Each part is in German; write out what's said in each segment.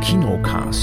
Kinocast.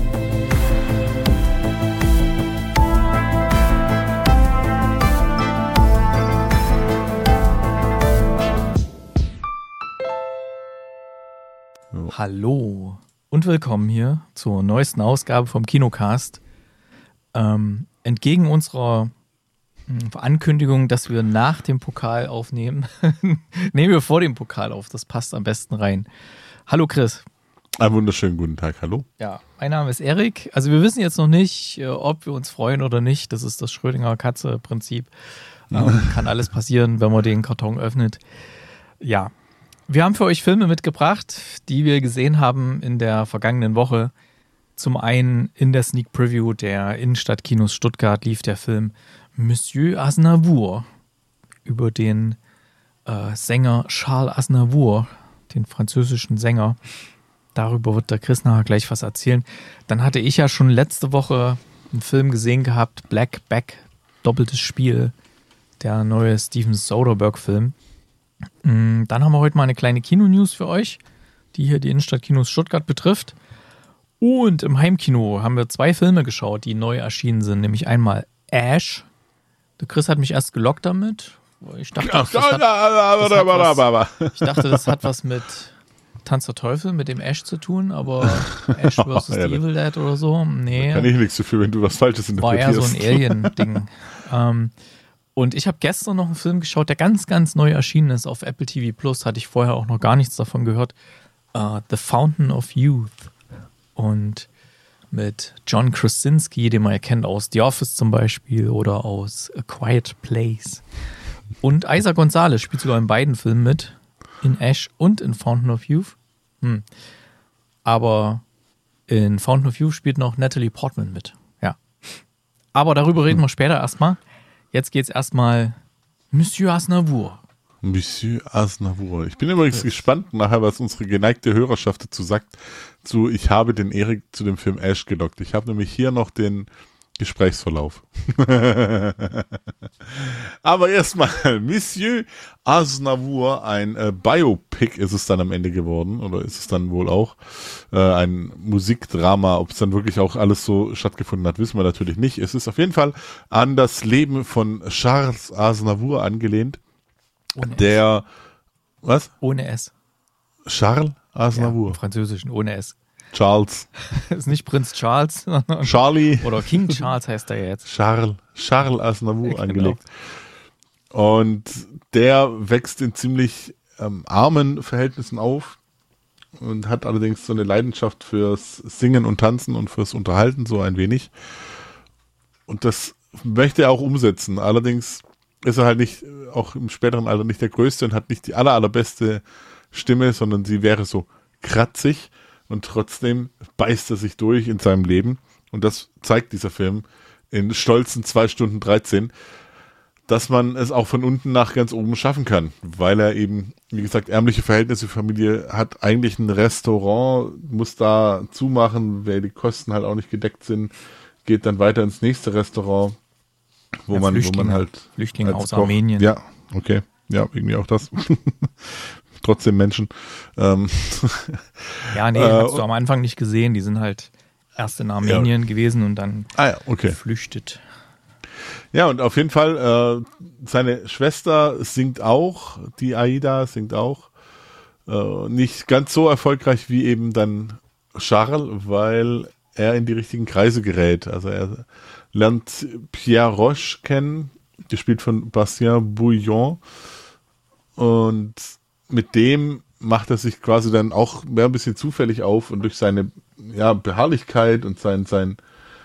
Hallo und willkommen hier zur neuesten Ausgabe vom Kinocast. Entgegen unserer Ankündigung, dass wir nach dem Pokal aufnehmen, nehmen wir vor dem Pokal auf. Das passt am besten rein. Hallo Chris. Einen wunderschönen guten Tag, hallo. Ja, mein Name ist Erik. Also wir wissen jetzt noch nicht, ob wir uns freuen oder nicht. Das ist das Schrödinger-Katze-Prinzip. Kann alles passieren, wenn man den Karton öffnet. Ja, wir haben für euch Filme mitgebracht, die wir gesehen haben in der vergangenen Woche. Zum einen in der Sneak Preview der Innenstadtkinos Stuttgart lief der Film Monsieur Aznavour über den Sänger Charles Aznavour, den französischen Sänger. Darüber wird der Chris nachher gleich was erzählen. Dann hatte ich ja schon letzte Woche einen Film gesehen gehabt, Black Bag, doppeltes Spiel, der neue Steven Soderbergh-Film. Dann haben wir heute mal eine kleine Kino-News für euch, die hier die Innenstadtkinos Stuttgart betrifft. Und im Heimkino haben wir 2 Filme geschaut, die neu erschienen sind. Nämlich einmal Ash. Der Chris hat mich erst gelockt damit. Ich dachte, das hat was mit Tanz der Teufel, mit dem Ash zu tun, aber Ash vs. The Evil Dead oder so. Nee. Da kann ich nichts dafür, wenn du was Falsches interpretierst. War eher so ein Alien-Ding. Und ich habe gestern noch einen Film geschaut, der ganz, ganz neu erschienen ist auf Apple TV Plus. Hatte ich vorher auch noch gar nichts davon gehört. The Fountain of Youth. Und mit John Krasinski, den man ja kennt aus The Office zum Beispiel oder aus A Quiet Place. Und Eiza González spielt sogar in beiden Filmen mit. In Ash und in Fountain of Youth. Aber in Fountain of Youth spielt noch Natalie Portman mit. Ja. Aber darüber reden wir später erstmal. Jetzt geht's erstmal Monsieur Aznavour. Monsieur Aznavour. Ich bin übrigens gespannt nachher, was unsere geneigte Hörerschaft dazu sagt. Ich habe den Erik zu dem Film Ash gelockt. Ich habe nämlich hier noch den Gesprächsverlauf. Aber erstmal, Monsieur Aznavour, ein Biopic ist es dann am Ende geworden, oder ist es dann wohl auch ein Musikdrama. Ob es dann wirklich auch alles so stattgefunden hat, wissen wir natürlich nicht. Es ist auf jeden Fall an das Leben von Charles Aznavour angelehnt. Ohne was? Ohne S. Charles Aznavour. Ja, im Französischen, ohne S. Charles. Das ist nicht Prinz Charles, sondern Charlie. Oder King Charles heißt er jetzt. Charles Aznavour genau. angelegt. Und der wächst in ziemlich armen Verhältnissen auf und hat allerdings so eine Leidenschaft fürs Singen und Tanzen und fürs Unterhalten so ein wenig. Und das möchte er auch umsetzen. Allerdings ist er halt nicht, auch im späteren Alter nicht der Größte und hat nicht die allerbeste Stimme, sondern sie wäre so kratzig. Und trotzdem beißt er sich durch in seinem Leben. Und das zeigt dieser Film in stolzen 2 Stunden 13, dass man es auch von unten nach ganz oben schaffen kann. Weil er eben, wie gesagt, ärmliche Verhältnisse, Familie hat eigentlich ein Restaurant, muss da zumachen, weil die Kosten halt auch nicht gedeckt sind, geht dann weiter ins nächste Restaurant, wo man halt... Flüchtlinge aus Armenien. Ja, okay. Ja, irgendwie auch das. Trotzdem Menschen. Ja, nee, hast du am Anfang nicht gesehen. Die sind halt erst in Armenien gewesen und dann geflüchtet. Ja, und auf jeden Fall, seine Schwester singt auch, die Aida singt auch. Nicht ganz so erfolgreich wie eben dann Charles, weil er in die richtigen Kreise gerät. Also er lernt Pierre Roche kennen, gespielt von Bastien Bouillon. Und mit dem macht er sich quasi dann auch mehr ein bisschen zufällig auf und durch seine Beharrlichkeit und seine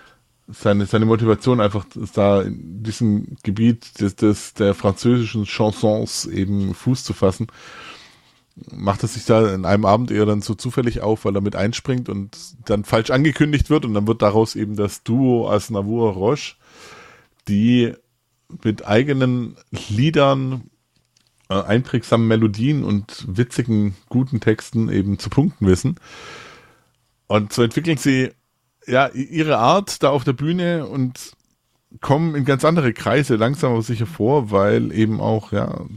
Motivation einfach da in diesem Gebiet der französischen Chansons eben Fuß zu fassen, macht er sich da in einem Abend eher dann so zufällig auf, weil er mit einspringt und dann falsch angekündigt wird und dann wird daraus eben das Duo Aznavour-Roche, die mit eigenen Liedern, einprägsamen Melodien und witzigen, guten Texten eben zu punkten wissen. Und so entwickeln sie ihre Art da auf der Bühne und kommen in ganz andere Kreise langsam aber sicher vor, weil eben auch,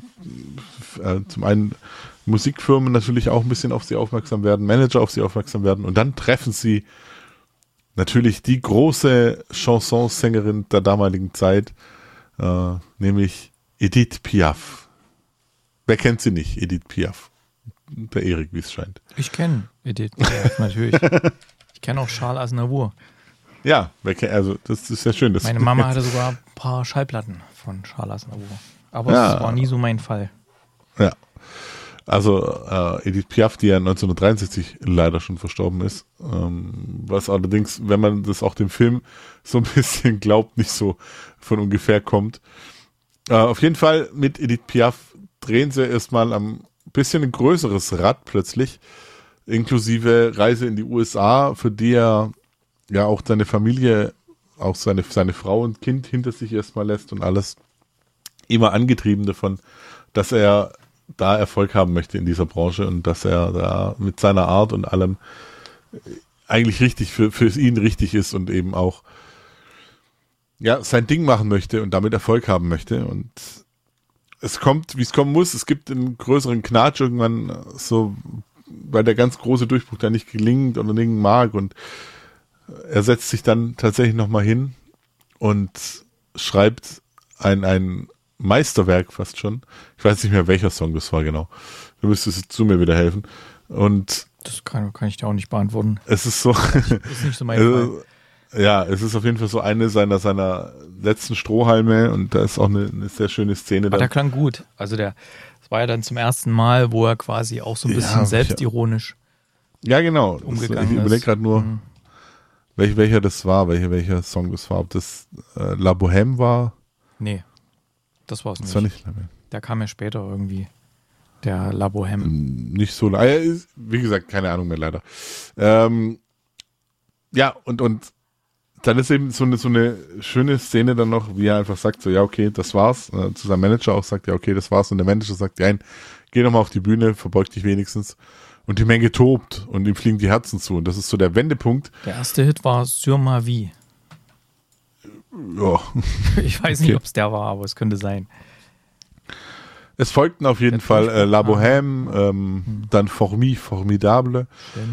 zum einen Musikfirmen natürlich auch ein bisschen auf sie aufmerksam werden, Manager auf sie aufmerksam werden und dann treffen sie natürlich die große Chansonsängerin der damaligen Zeit, nämlich Edith Piaf. Wer kennt sie nicht, Edith Piaf? Der Erik, wie es scheint. Ich kenne Edith Piaf, natürlich. Ich kenne auch Charles Aznavour. Ja, also das ist ja schön. Meine Mama hatte sogar ein paar Schallplatten von Charles Aznavour. Aber es war nie so mein Fall. Ja. Also Edith Piaf, die ja 1963 leider schon verstorben ist, was allerdings, wenn man das auch dem Film so ein bisschen glaubt, nicht so von ungefähr kommt. Auf jeden Fall mit Edith Piaf drehen sie erstmal ein bisschen ein größeres Rad plötzlich, inklusive Reise in die USA, für die er ja auch seine Familie, auch seine Frau und Kind hinter sich erstmal lässt und alles, immer angetrieben davon, dass er da Erfolg haben möchte in dieser Branche und dass er da mit seiner Art und allem eigentlich richtig für ihn richtig ist und eben auch sein Ding machen möchte und damit Erfolg haben möchte. Und es kommt, wie es kommen muss. Es gibt einen größeren Knatsch irgendwann, so, weil der ganz große Durchbruch da nicht gelingt oder nicht mag, und er setzt sich dann tatsächlich nochmal hin und schreibt ein Meisterwerk fast schon. Ich weiß nicht mehr, welcher Song das war genau. Du müsstest zu mir wieder helfen. Und das kann ich dir auch nicht beantworten. Es ist so. Ist nicht so mein Fall. Ja, es ist auf jeden Fall so eine seiner letzten Strohhalme, und da ist auch eine sehr schöne Szene. Aber der klang gut. Also das war ja dann zum ersten Mal, wo er quasi auch so ein bisschen selbstironisch genau. umgegangen ist. Ich überlege gerade nur, welcher das war, welcher Song das war. Ob das La Bohème war? Nee, das war es nicht. Das war nicht La Bohème. Der kam ja später irgendwie. Der La Bohème. Nicht so lange. Wie gesagt, keine Ahnung mehr leider. Und dann ist eben so eine schöne Szene dann noch, wie er einfach sagt, so, ja, okay, das war's. Zu seinem Manager auch sagt, ja, okay, das war's. Und der Manager sagt, ja, geh nochmal auf die Bühne, verbeug dich wenigstens. Und die Menge tobt und ihm fliegen die Herzen zu. Und das ist so der Wendepunkt. Der erste Hit war Sur ma vie. Ja. Ich weiß nicht, ob es der war, aber es könnte sein. Es folgten auf jeden Fall La Bohème, dann Formidable.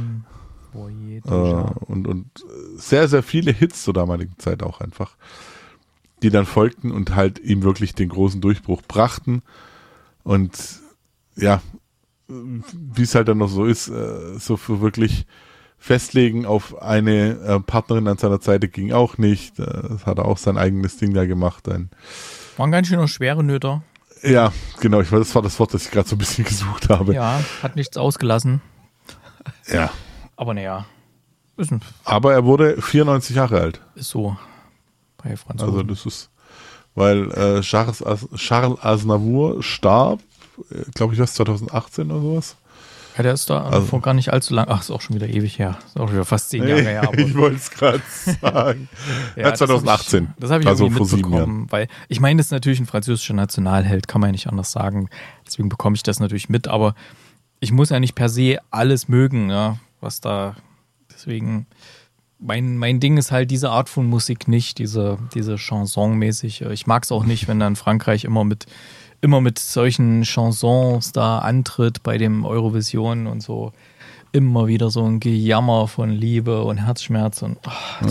Und sehr, sehr viele Hits zur damaligen Zeit auch einfach, die dann folgten und halt ihm wirklich den großen Durchbruch brachten. Und ja, wie es halt dann noch so ist, so für wirklich festlegen auf eine Partnerin an seiner Seite ging auch nicht. Das hat er auch sein eigenes Ding da gemacht. War ein ganz schöner schwere Nöter. Ja, genau. Das war das Wort, das ich gerade so ein bisschen gesucht habe. Ja, hat nichts ausgelassen. Ja. Aber naja. Aber er wurde 94 Jahre alt. Ist so. Bei Franzosen. Also das ist, weil Charles Aznavour starb, glaube ich, was, 2018 oder sowas. Ja, der ist da vor gar nicht allzu lang. Ach, ist auch schon wieder ewig her. Ist auch wieder fast 10 Jahre her. Aber ich wollte es gerade sagen. Ja, 2018. Das habe ich also irgendwie mitbekommen. Weil ich meine, das ist natürlich ein französischer Nationalheld, kann man ja nicht anders sagen. Deswegen bekomme ich das natürlich mit. Aber ich muss ja nicht per se alles mögen, ja, was da. Deswegen, mein Ding ist halt diese Art von Musik nicht, diese Chanson-mäßig. Ich mag es auch nicht, wenn dann Frankreich immer mit solchen Chansons da antritt bei dem Eurovision und so. Immer wieder so ein Gejammer von Liebe und Herzschmerz. Und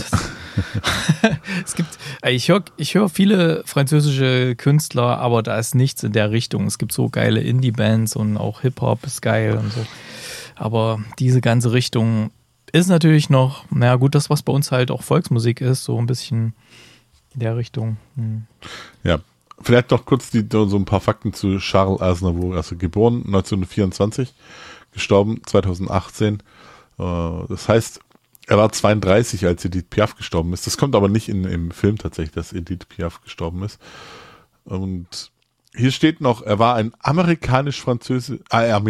es gibt, ich höre viele französische Künstler, aber da ist nichts in der Richtung. Es gibt so geile Indie-Bands und auch Hip-Hop ist geil und so. Aber diese ganze Richtung ist natürlich noch, naja gut, das, was bei uns halt auch Volksmusik ist, so ein bisschen in der Richtung. Ja, vielleicht noch kurz so ein paar Fakten zu Charles Aznavour. Also geboren 1924, gestorben 2018. Das heißt, er war 32, als Edith Piaf gestorben ist. Das kommt aber nicht im Film tatsächlich, dass Edith Piaf gestorben ist. Und hier steht noch, er war ein armenisch-französischer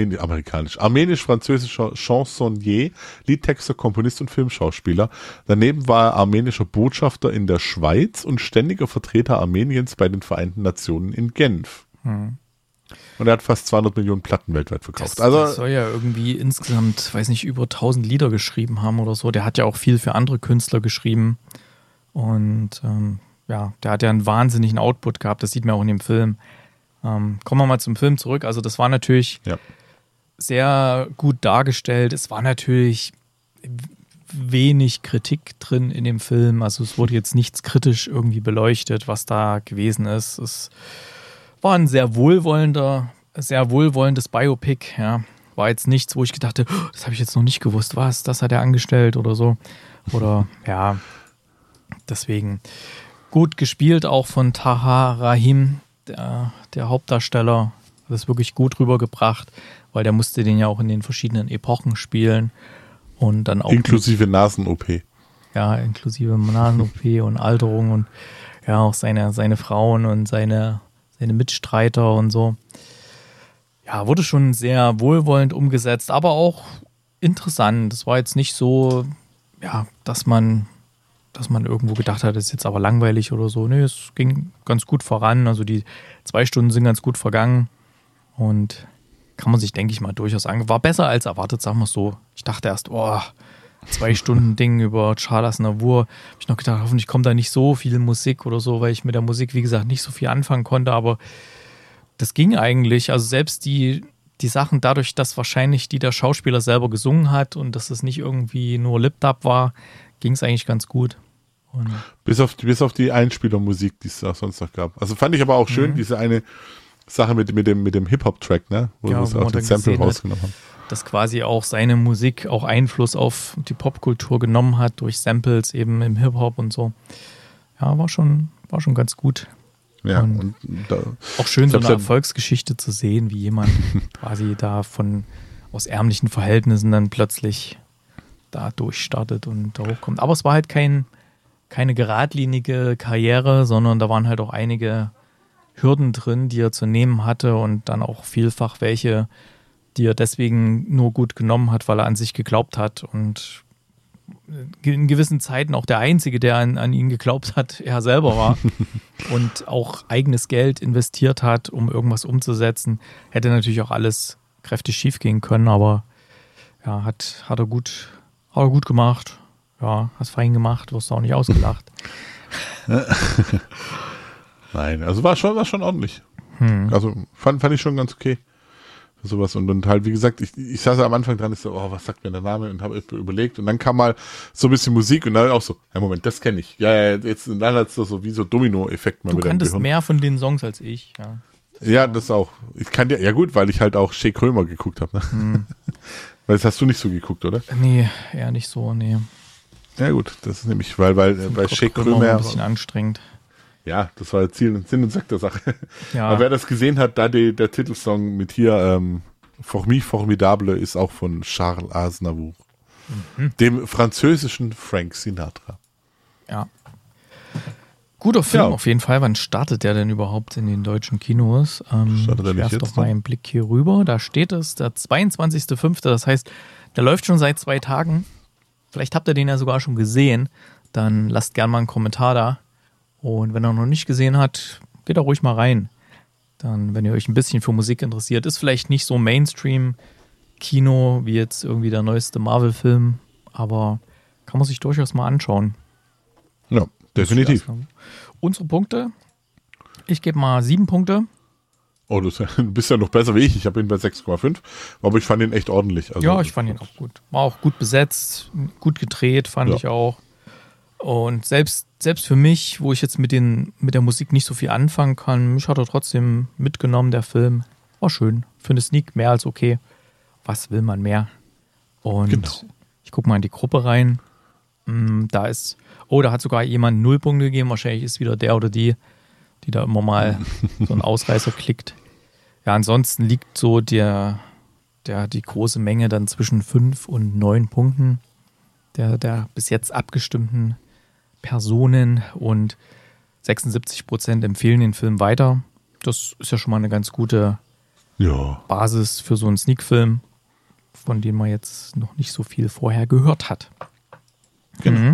Chansonnier, Liedtexter, Komponist und Filmschauspieler. Daneben war er armenischer Botschafter in der Schweiz und ständiger Vertreter Armeniens bei den Vereinten Nationen in Genf. Und er hat fast 200 Millionen Platten weltweit verkauft. Das soll ja irgendwie insgesamt, weiß nicht, über 1000 Lieder geschrieben haben oder so. Der hat ja auch viel für andere Künstler geschrieben. Und der hat ja einen wahnsinnigen Output gehabt, das sieht man auch in dem Film. Kommen wir mal zum Film zurück. Also das war natürlich sehr gut dargestellt. Es war natürlich wenig Kritik drin in dem Film. Also es wurde jetzt nichts kritisch irgendwie beleuchtet, was da gewesen ist. Es war ein sehr wohlwollendes Biopic. Ja. War jetzt nichts, wo ich gedacht habe, das habe ich jetzt noch nicht gewusst. Was? Das hat er angestellt oder so. Oder deswegen gut gespielt auch von Tahar Rahim, der Hauptdarsteller, hat es wirklich gut rübergebracht, weil der musste den ja auch in den verschiedenen Epochen spielen und dann auch inklusive Nasen-OP. Ja, inklusive Nasen-OP und Alterung und ja auch seine Frauen und seine Mitstreiter und so. Ja, wurde schon sehr wohlwollend umgesetzt, aber auch interessant. Es war jetzt nicht so, dass man irgendwo gedacht hat, das ist jetzt aber langweilig oder so. Nee, es ging ganz gut voran. Also die 2 Stunden sind ganz gut vergangen und kann man sich, denke ich mal, durchaus angehen. War besser als erwartet, sagen wir es so. Ich dachte erst, 2 Stunden Ding über Charles Aznavour. Habe ich noch gedacht, hoffentlich kommt da nicht so viel Musik oder so, weil ich mit der Musik, wie gesagt, nicht so viel anfangen konnte. Aber das ging eigentlich. Also selbst die Sachen, dadurch, dass wahrscheinlich der Schauspieler selber gesungen hat und dass es nicht irgendwie nur Lip-Dub war, ging es eigentlich ganz gut. Und bis auf die Einspielermusik, die es auch sonst noch gab. Also fand ich aber auch schön, diese eine Sache mit dem Hip-Hop-Track, ne? Wo sie auch den Sample rausgenommen haben. Dass quasi auch seine Musik auch Einfluss auf die Popkultur genommen hat, durch Samples eben im Hip-Hop und so. Ja, war schon ganz gut. Ja, und auch schön, so eine Erfolgsgeschichte zu sehen, wie jemand quasi da aus ärmlichen Verhältnissen dann plötzlich da durchstartet und da hochkommt. Aber es war halt keine geradlinige Karriere, sondern da waren halt auch einige Hürden drin, die er zu nehmen hatte und dann auch vielfach welche, die er deswegen nur gut genommen hat, weil er an sich geglaubt hat und in gewissen Zeiten auch der Einzige, der an ihn geglaubt hat, er selber war und auch eigenes Geld investiert hat, um irgendwas umzusetzen. Hätte natürlich auch alles kräftig schief gehen können, aber ja, hat er gut gemacht. Ja, hast fein gemacht, wirst du auch nicht ausgelacht. Nein, also war schon ordentlich. Also fand ich schon ganz okay. Sowas und halt, wie gesagt, ich saß am Anfang dran, ich so, was sagt mir der Name und habe überlegt und dann kam mal so ein bisschen Musik und dann auch so, Moment, das kenne ich. Ja, jetzt und dann hat es so wie so Domino-Effekt mal Du mit dem kanntest Gehirn. mehr von den Songs als ich, ja. Ja, das auch. Ich kann ja gut, weil ich halt auch Shea Krömer geguckt habe. Ne? Weil das hast du nicht so geguckt, oder? Nee, eher nicht so, nee. Ja gut, das ist nämlich, weil bei Shea Krömer ein bisschen anstrengend. Ja, das war Sinn und Zweck der Sache. Ja. Aber wer das gesehen hat, da der Titelsong mit hier Formi Formidable ist auch von Charles Aznavour, dem französischen Frank Sinatra. Ja. Guter Film auf jeden Fall. Wann startet der denn überhaupt in den deutschen Kinos? Startet er nicht jetzt? Ich werfe doch mal einen Blick hier rüber. Da steht es, der 22.05. Das heißt, der läuft schon seit 2 Tagen. Vielleicht habt ihr den ja sogar schon gesehen. Dann lasst gerne mal einen Kommentar da. Und wenn er noch nicht gesehen hat, geht da ruhig mal rein. Dann, wenn ihr euch ein bisschen für Musik interessiert, ist vielleicht nicht so Mainstream-Kino wie jetzt irgendwie der neueste Marvel-Film, aber kann man sich durchaus mal anschauen. Ja, definitiv. Unsere Punkte, ich gebe mal 7 Punkte. Oh, du bist ja noch besser wie ich. Ich habe ihn bei 6,5, aber ich fand ihn echt ordentlich. Also, ja, ich fand ihn auch gut. War auch gut besetzt, gut gedreht, fand ich auch. Und selbst für mich, wo ich jetzt mit der Musik nicht so viel anfangen kann, mich hat er trotzdem mitgenommen, der Film. War schön. Für eine Sneak mehr als okay. Was will man mehr? Und ich gucke mal in die Gruppe rein. Da hat sogar jemand 0 Punkte gegeben. Wahrscheinlich ist wieder der oder die da immer mal so einen Ausreißer klickt. Ja, ansonsten liegt so die große Menge dann zwischen 5 und 9 Punkten der bis jetzt abgestimmten Personen und 76% empfehlen den Film weiter. Das ist ja schon mal eine ganz gute Basis für so einen Sneak-Film, von dem man jetzt noch nicht so viel vorher gehört hat. Genau.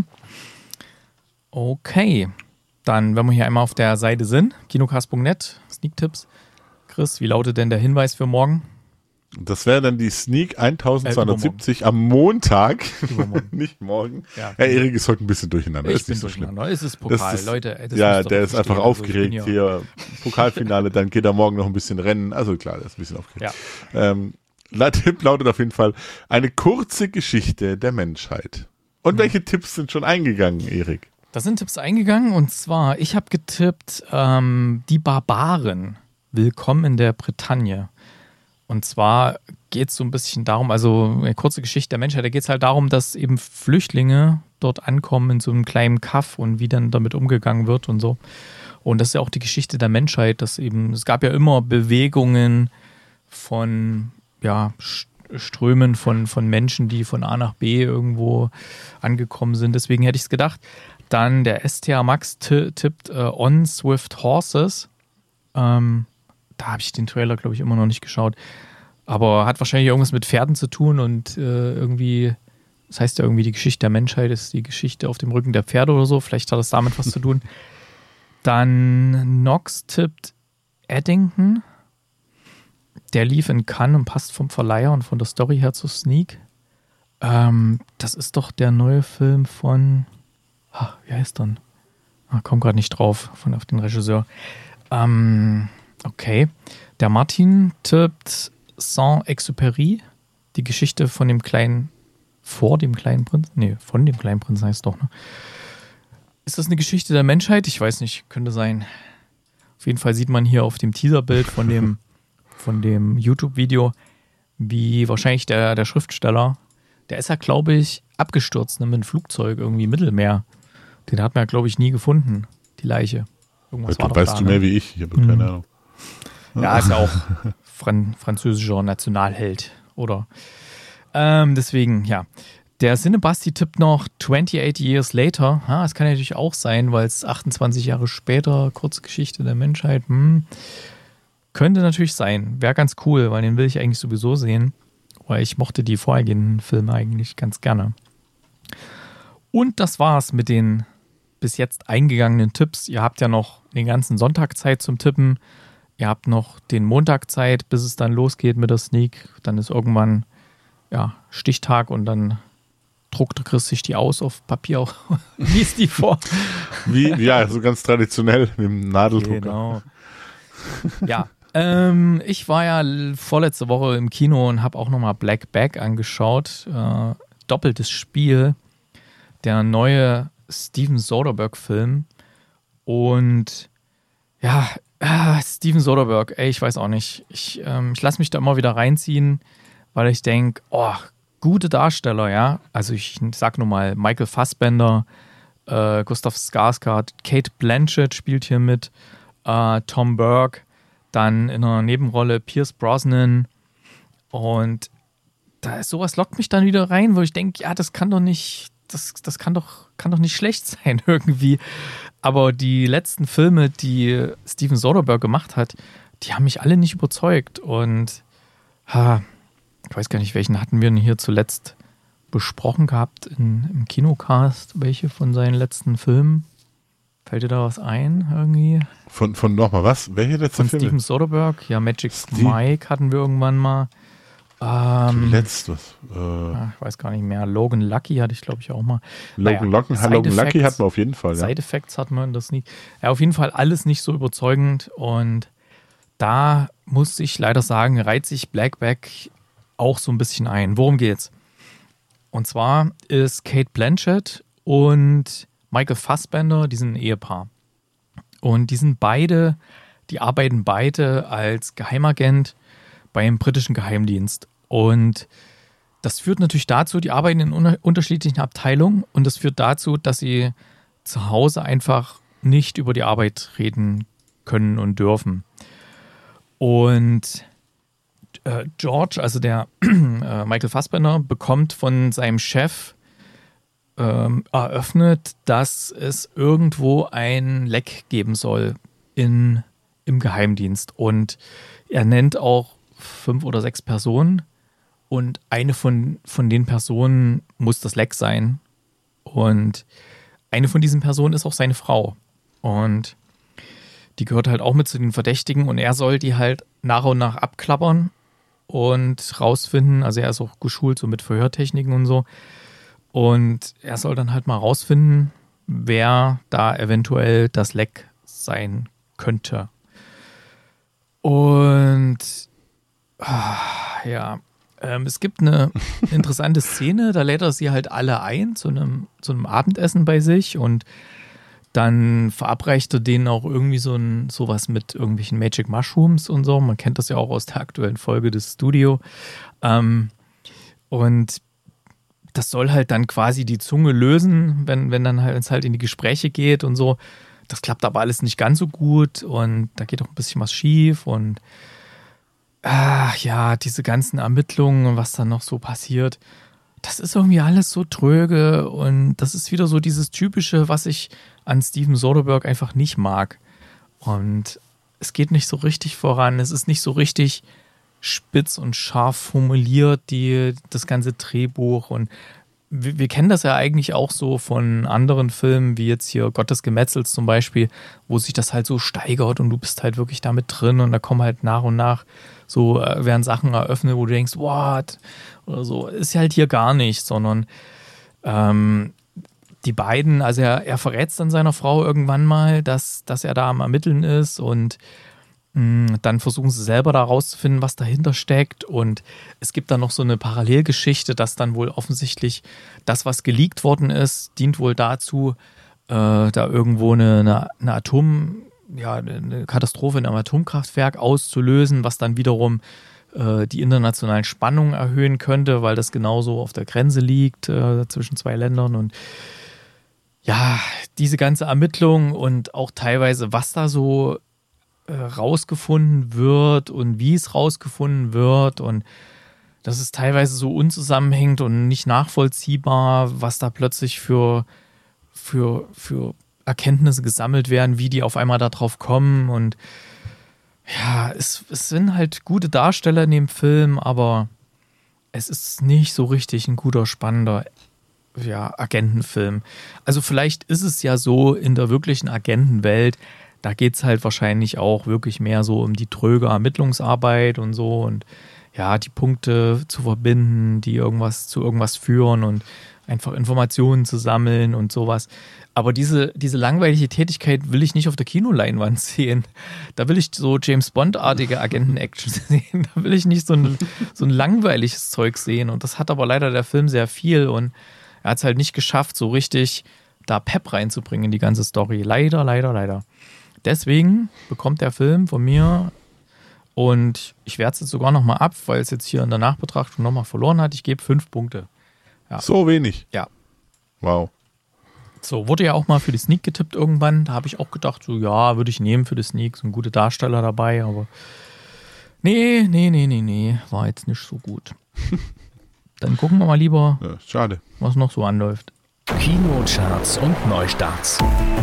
Okay, dann, wenn wir hier einmal auf der Seite sind, kinocast.net, Sneak-Tipps. Chris, wie lautet denn der Hinweis für morgen? Das wäre dann die Sneak 1270 am Montag, nicht morgen. Ja, Erik ist heute ein bisschen durcheinander. Ich bin durcheinander. Es ist Pokal, Leute. Ja, der ist einfach aufgeregt hier. Pokalfinale, dann geht er morgen noch ein bisschen rennen. Also klar, der ist ein bisschen aufgeregt. Ja. Tipp lautet auf jeden Fall: eine kurze Geschichte der Menschheit. Und welche Tipps sind schon eingegangen, Erik? Da sind Tipps eingegangen und zwar, ich habe getippt, die Barbaren. Willkommen in der Bretagne. Und zwar geht es so ein bisschen darum, also eine kurze Geschichte der Menschheit, da geht es halt darum, dass eben Flüchtlinge dort ankommen in so einem kleinen Kaff und wie dann damit umgegangen wird und so. Und das ist ja auch die Geschichte der Menschheit, dass eben, es gab ja immer Bewegungen von, Strömen von Menschen, die von A nach B irgendwo angekommen sind. Deswegen hätte ich es gedacht. Dann der STA Max tippt On Swift Horses. Da habe ich den Trailer, glaube ich, immer noch nicht geschaut. Aber hat wahrscheinlich irgendwas mit Pferden zu tun und irgendwie, das heißt ja irgendwie, die Geschichte der Menschheit ist die Geschichte auf dem Rücken der Pferde oder so. Vielleicht hat das damit was zu tun. Dann Nox tippt Eddington. Der lief in Cannes und passt vom Verleiher und von der Story her zu Sneak. Das ist doch der neue Film von, wie heißt der? Komm gerade nicht drauf, auf den Regisseur. Okay. Der Martin tippt Saint-Exupéry, die Geschichte von dem kleinen Prinzen. Nee, von dem kleinen Prinzen heißt es doch, ne? Ist das eine Geschichte der Menschheit? Ich weiß nicht, könnte sein. Auf jeden Fall sieht man hier auf dem Teaserbild von dem YouTube-Video, wie wahrscheinlich der Schriftsteller, der ist ja, glaube ich, abgestürzt, ne, mit einem Flugzeug irgendwie im Mittelmeer. Den hat man ja, glaube ich, nie gefunden, die Leiche. Irgendwas war doch weißt da, du mehr wie ich habe keine Ahnung. Ja, ist ja auch französischer Nationalheld, oder? Deswegen, ja. Der Cinebasti tippt noch 28 Years Later. Das kann natürlich auch sein, weil es 28 Jahre später, Kurzgeschichte der Menschheit, könnte natürlich sein. Wäre ganz cool, weil den will ich eigentlich sowieso sehen, weil ich mochte die vorhergehenden Filme eigentlich ganz gerne. Und das war's mit den bis jetzt eingegangenen Tipps. Ihr habt ja noch den ganzen Sonntag Zeit zum Tippen. Ihr habt noch den Montag Zeit, bis es dann losgeht mit der Sneak. Dann ist irgendwann Stichtag und dann druckt Chris sich die aus auf Papier und liest die vor. So ganz traditionell mit dem Nadeldrucker. Genau. Ja, ich war ja vorletzte Woche im Kino und habe auch nochmal Black Bag angeschaut. Doppeltes Spiel. Der neue Steven Soderbergh-Film. Und Steven Soderbergh, ich weiß auch nicht. Ich lasse mich da immer wieder reinziehen, weil ich denke, gute Darsteller, ja. Also ich sag nur mal, Michael Fassbender, Gustav Skarsgård, Cate Blanchett spielt hier mit, Tom Burke, dann in einer Nebenrolle Pierce Brosnan. Und sowas lockt mich dann wieder rein, wo ich denke, das kann doch nicht, das kann doch nicht schlecht sein irgendwie. Aber die letzten Filme, die Steven Soderbergh gemacht hat, die haben mich alle nicht überzeugt. Und ich weiß gar nicht, welchen hatten wir denn hier zuletzt besprochen gehabt im Kinocast, welche von seinen letzten Filmen? Fällt dir da was ein irgendwie? Von nochmal was? Welche letzte Filme? Von Steven Soderbergh, Magic Mike hatten wir irgendwann mal. Zuletzt was? Ich weiß gar nicht mehr. Logan Lucky hatte ich, glaube ich, auch mal. Logan Lucky hatten wir auf jeden Fall. Ja. Side Effects hatten wir das nicht. Ja, auf jeden Fall alles nicht so überzeugend. Und da muss ich leider sagen, reiht sich Black Bag auch so ein bisschen ein. Worum geht's? Und zwar ist Cate Blanchett und Michael Fassbender, die sind ein Ehepaar. Und die arbeiten beide als Geheimagent beim britischen Geheimdienst. Und das führt natürlich dazu, die arbeiten in unterschiedlichen Abteilungen und das führt dazu, dass sie zu Hause einfach nicht über die Arbeit reden können und dürfen. Und George, also der Michael Fassbender, bekommt von seinem Chef eröffnet, dass es irgendwo ein Leck geben soll im Geheimdienst. Und er nennt auch 5 oder 6 Personen und eine von den Personen muss das Leck sein. Und eine von diesen Personen ist auch seine Frau. Und die gehört halt auch mit zu den Verdächtigen und er soll die halt nach und nach abklappern und rausfinden, also er ist auch geschult so mit Verhörtechniken und so. Und er soll dann halt mal rausfinden, wer da eventuell das Leck sein könnte. Und es gibt eine interessante Szene, da lädt er sie halt alle ein zu einem Abendessen bei sich und dann verabreicht er denen auch irgendwie sowas mit irgendwelchen Magic Mushrooms und so. Man kennt das ja auch aus der aktuellen Folge des Studio. Und das soll halt dann quasi die Zunge lösen, wenn dann halt es halt in die Gespräche geht und so. Das klappt aber alles nicht ganz so gut und da geht auch ein bisschen was schief und diese ganzen Ermittlungen und was dann noch so passiert, das ist irgendwie alles so tröge und das ist wieder so dieses Typische, was ich an Steven Soderbergh einfach nicht mag. Und es geht nicht so richtig voran, es ist nicht so richtig spitz und scharf formuliert, das ganze Drehbuch. Und wir kennen das ja eigentlich auch so von anderen Filmen, wie jetzt hier Gott des Gemetzels zum Beispiel, wo sich das halt so steigert und du bist halt wirklich damit drin und da kommen halt nach und nach so, werden Sachen eröffnet, wo du denkst, what? Oder so. Ist ja halt hier gar nicht, sondern die beiden, also er verrät es dann seiner Frau irgendwann mal, dass er da am Ermitteln ist und dann versuchen sie selber da rauszufinden, was dahinter steckt und es gibt dann noch so eine Parallelgeschichte, dass dann wohl offensichtlich das, was geleakt worden ist, dient wohl dazu, da irgendwo eine Katastrophe in einem Atomkraftwerk auszulösen, was dann wiederum die internationalen Spannungen erhöhen könnte, weil das genauso auf der Grenze liegt zwischen zwei Ländern und ja, diese ganze Ermittlung und auch teilweise, was da so rausgefunden wird und wie es rausgefunden wird und dass es teilweise so unzusammenhängt und nicht nachvollziehbar, was da plötzlich für Erkenntnisse gesammelt werden, wie die auf einmal da drauf kommen und ja, es sind halt gute Darsteller in dem Film, aber es ist nicht so richtig ein guter, spannender Agentenfilm. Also vielleicht ist es ja so in der wirklichen Agentenwelt, da geht es halt wahrscheinlich auch wirklich mehr so um die tröge Ermittlungsarbeit und so und ja, die Punkte zu verbinden, die zu irgendwas führen und einfach Informationen zu sammeln und sowas. Aber diese langweilige Tätigkeit will ich nicht auf der Kinoleinwand sehen. Da will ich so James-Bond-artige Agenten-Action sehen. Da will ich nicht so ein langweiliges Zeug sehen. Und das hat aber leider der Film sehr viel und er hat es halt nicht geschafft, so richtig da Pep reinzubringen in die ganze Story. Leider, leider, leider. Deswegen bekommt der Film von mir, und ich werte es jetzt sogar nochmal ab, weil es jetzt hier in der Nachbetrachtung nochmal verloren hat, ich gebe 5 Punkte. Ja. So wenig? Ja. Wow. So, wurde ja auch mal für die Sneak getippt irgendwann. Da habe ich auch gedacht, so ja, würde ich nehmen für die Sneak. So ein guter Darsteller dabei, aber nee, war jetzt nicht so gut. Dann gucken wir mal lieber, schade, was noch so anläuft. Kinocharts und Neustarts.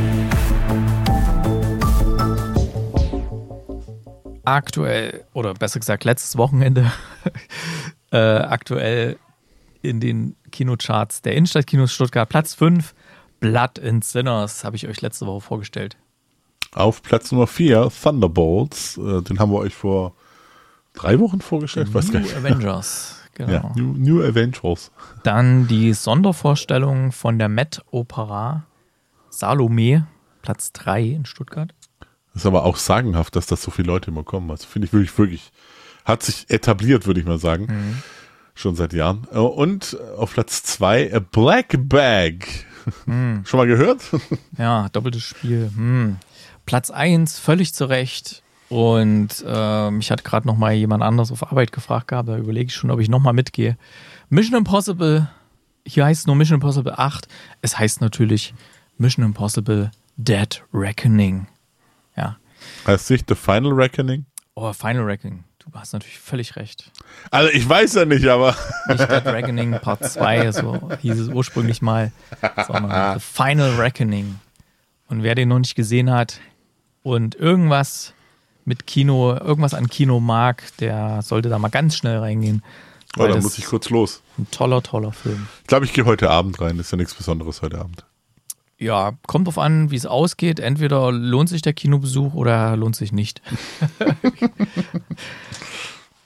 Aktuell, oder besser gesagt letztes Wochenende, aktuell in den Kinocharts der Innenstadtkinos Stuttgart, Platz 5, Blood and Sinners, habe ich euch letzte Woche vorgestellt. Auf Platz Nummer 4, Thunderbolts, den haben wir euch vor 3 Wochen vorgestellt. New Avengers, genau. Ja, New Avengers. Dann die Sondervorstellung von der Met-Opera Salome, Platz 3 in Stuttgart. Das ist aber auch sagenhaft, dass das so viele Leute immer kommen. Also finde ich wirklich, hat sich etabliert, würde ich mal sagen. Mhm. Schon seit Jahren. Und auf Platz 2, A Black Bag. Mhm. Schon mal gehört? Ja, doppeltes Spiel. Platz 1, völlig zu Recht. Und mich hat gerade noch mal jemand anderes auf Arbeit gefragt gehabt. Da überlege ich schon, ob ich noch mal mitgehe. Mission Impossible, hier heißt es nur Mission Impossible 8. Es heißt natürlich Mission Impossible Dead Reckoning. Ja. Heißt sich The Final Reckoning? Oh, Final Reckoning. Du hast natürlich völlig recht. Also ich weiß ja nicht, aber... Nicht Dead Reckoning Part 2, so hieß es ursprünglich mal, sondern The Final Reckoning. Und wer den noch nicht gesehen hat und irgendwas mit Kino, irgendwas an Kino mag, der sollte da mal ganz schnell reingehen. Oh, dann muss ich kurz los. Ein toller Film. Ich glaube, ich gehe heute Abend rein. Ist ja nichts Besonderes heute Abend. Ja, kommt drauf an, wie es ausgeht. Entweder lohnt sich der Kinobesuch oder lohnt sich nicht.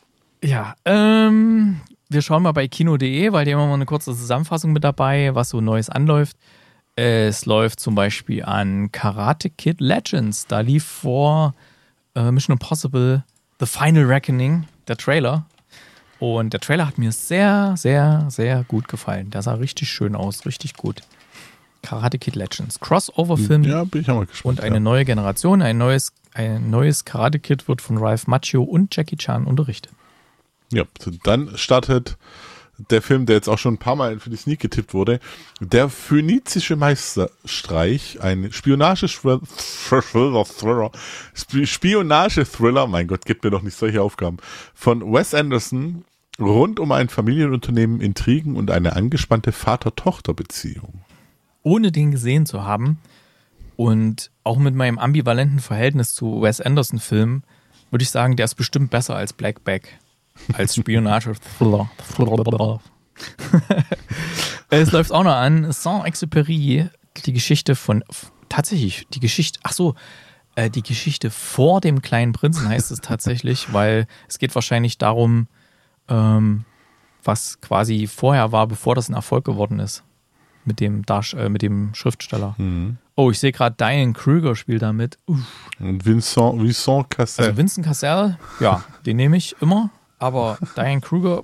Ja, wir schauen mal bei Kino.de, weil die haben immer mal eine kurze Zusammenfassung mit dabei, was so Neues anläuft. Es läuft zum Beispiel an Karate Kid Legends. Da lief vor Mission Impossible The Final Reckoning, der Trailer. Und der Trailer hat mir sehr, sehr, sehr gut gefallen. Der sah richtig schön aus, richtig gut. Karate Kid Legends. Crossover-Film Ja, bin ich auch mal gespannt. und eine neue Generation. Ein neues Karate Kid wird von Ralph Macchio und Jackie Chan unterrichtet. Ja, dann startet der Film, der jetzt auch schon ein paar Mal für die Sneak getippt wurde, der phönizische Meisterstreich, ein Spionage-Thriller, mein Gott, gib mir doch nicht solche Aufgaben, von Wes Anderson rund um ein Familienunternehmen, Intrigen und eine angespannte Vater-Tochter-Beziehung. Ohne den gesehen zu haben und auch mit meinem ambivalenten Verhältnis zu Wes Anderson-Filmen, würde ich sagen, der ist bestimmt besser als Black Bag. Als Spionage-Thriller. Es läuft auch noch an Saint-Exupéry, die Geschichte vor dem kleinen Prinzen heißt es tatsächlich, weil es geht wahrscheinlich darum, was quasi vorher war, bevor das ein Erfolg geworden ist. Mit dem Schriftsteller. Mhm. Oh, ich sehe gerade, Diane Kruger spielt da mit. Und Vincent Cassel. Also Vincent Cassel, ja, den nehme ich immer. Aber Diane Kruger,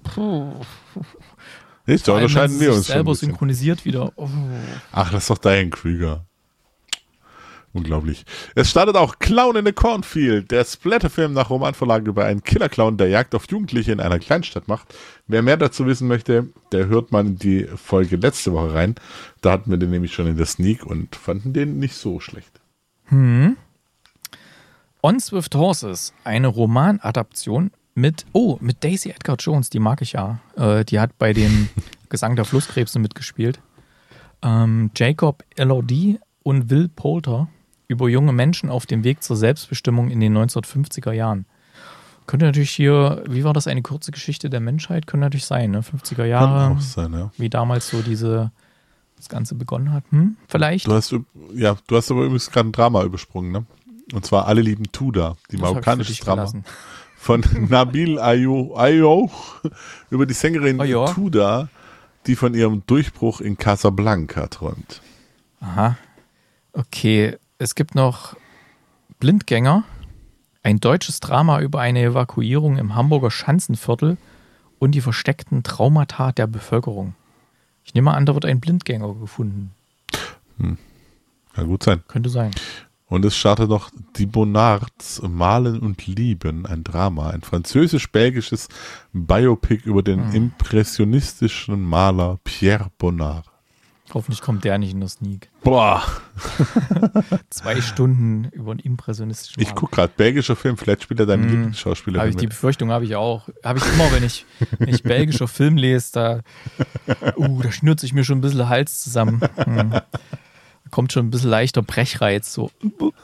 da unterscheiden wir uns selber schon synchronisiert wieder. Ach, das ist doch Diane Kruger. Unglaublich. Es startet auch Clown in the Cornfield, der Splatterfilm nach Romanvorlage über einen Killer-Clown, der Jagd auf Jugendliche in einer Kleinstadt macht. Wer mehr dazu wissen möchte, der hört mal in die Folge letzte Woche rein. Da hatten wir den nämlich schon in der Sneak und fanden den nicht so schlecht. On Swift Horses, eine Romanadaption mit Daisy Edgar Jones, die mag ich ja. Die hat bei dem Gesang der Flusskrebse mitgespielt. Jacob Elordi und Will Poulter über junge Menschen auf dem Weg zur Selbstbestimmung in den 1950er Jahren. Könnte natürlich hier, wie war das, eine kurze Geschichte der Menschheit? Könnte natürlich sein, ne? 50er Jahre. Kann auch sein, ja. Wie damals so das Ganze begonnen hat. Vielleicht? Du hast aber übrigens gerade ein Drama übersprungen, ne? Und zwar Alle lieben Tuda, die marokkanische Drama. Von Nabil Ayoub über die Sängerin Tuda, die von ihrem Durchbruch in Casablanca träumt. Aha. Okay, es gibt noch Blindgänger, ein deutsches Drama über eine Evakuierung im Hamburger Schanzenviertel und die versteckten Traumata der Bevölkerung. Ich nehme an, da wird ein Blindgänger gefunden. Kann gut sein. Könnte sein. Und es startet noch Die Bonnards, Malen und Lieben, ein Drama, ein französisch-belgisches Biopic über den impressionistischen Maler Pierre Bonnard. Hoffentlich kommt der nicht in der Sneak. Boah. 2 Stunden über einen impressionistischen Maler. Ich gucke gerade, belgischer Film, vielleicht spielt er deinen Lieblingsschauspieler. Die Befürchtung habe ich auch. Habe ich immer, wenn ich belgischer Film lese, da schnürt sich mir schon ein bisschen der Hals zusammen. Kommt schon ein bisschen leichter Brechreiz. So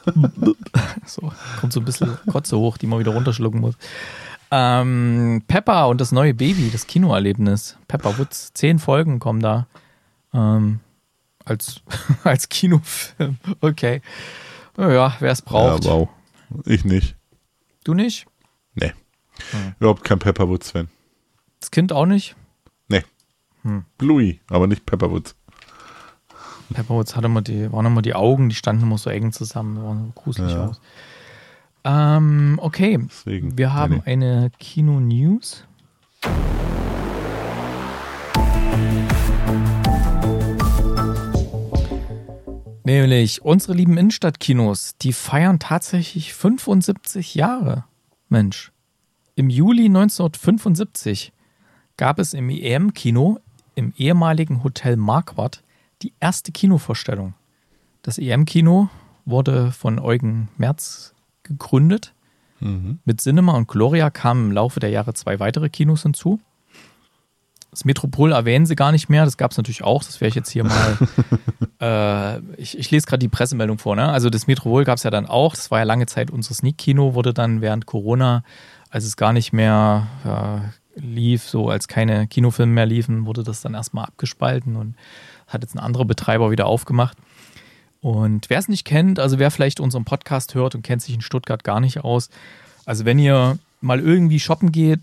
kommt so ein bisschen Kotze hoch, die man wieder runterschlucken muss. Peppa und das neue Baby, das Kinoerlebnis. Peppa Woods, 10 Folgen kommen da. Als Kinofilm. Okay. Ja, wer es braucht. Ja, wow. Ich nicht. Du nicht? Nee. Überhaupt kein Peppa Woods-Fan. Das Kind auch nicht? Nee. Bluey, aber nicht Peppa Woods. Peppa Woods waren immer die Augen, die standen immer so eng zusammen, waren so gruselig aus. Okay, deswegen, wir haben eine Kino-News. Nämlich unsere lieben Innenstadtkinos, die feiern tatsächlich 75 Jahre. Mensch, im Juli 1975 gab es im EM-Kino im ehemaligen Hotel Marquardt die erste Kinovorstellung. Das EM-Kino wurde von Eugen Merz gegründet. Mit Cinema und Gloria kamen im Laufe der Jahre 2 weitere Kinos hinzu. Das Metropol erwähnen sie gar nicht mehr, das gab es natürlich auch, das werde ich jetzt hier mal, ich lese gerade die Pressemeldung vor, ne? Also das Metropol gab es ja dann auch, das war ja lange Zeit unser Sneak-Kino, wurde dann während Corona, als es gar nicht mehr lief, so als keine Kinofilme mehr liefen, wurde das dann erstmal abgespalten und hat jetzt ein anderer Betreiber wieder aufgemacht. Und wer es nicht kennt, also wer vielleicht unseren Podcast hört und kennt sich in Stuttgart gar nicht aus, also wenn ihr mal irgendwie shoppen geht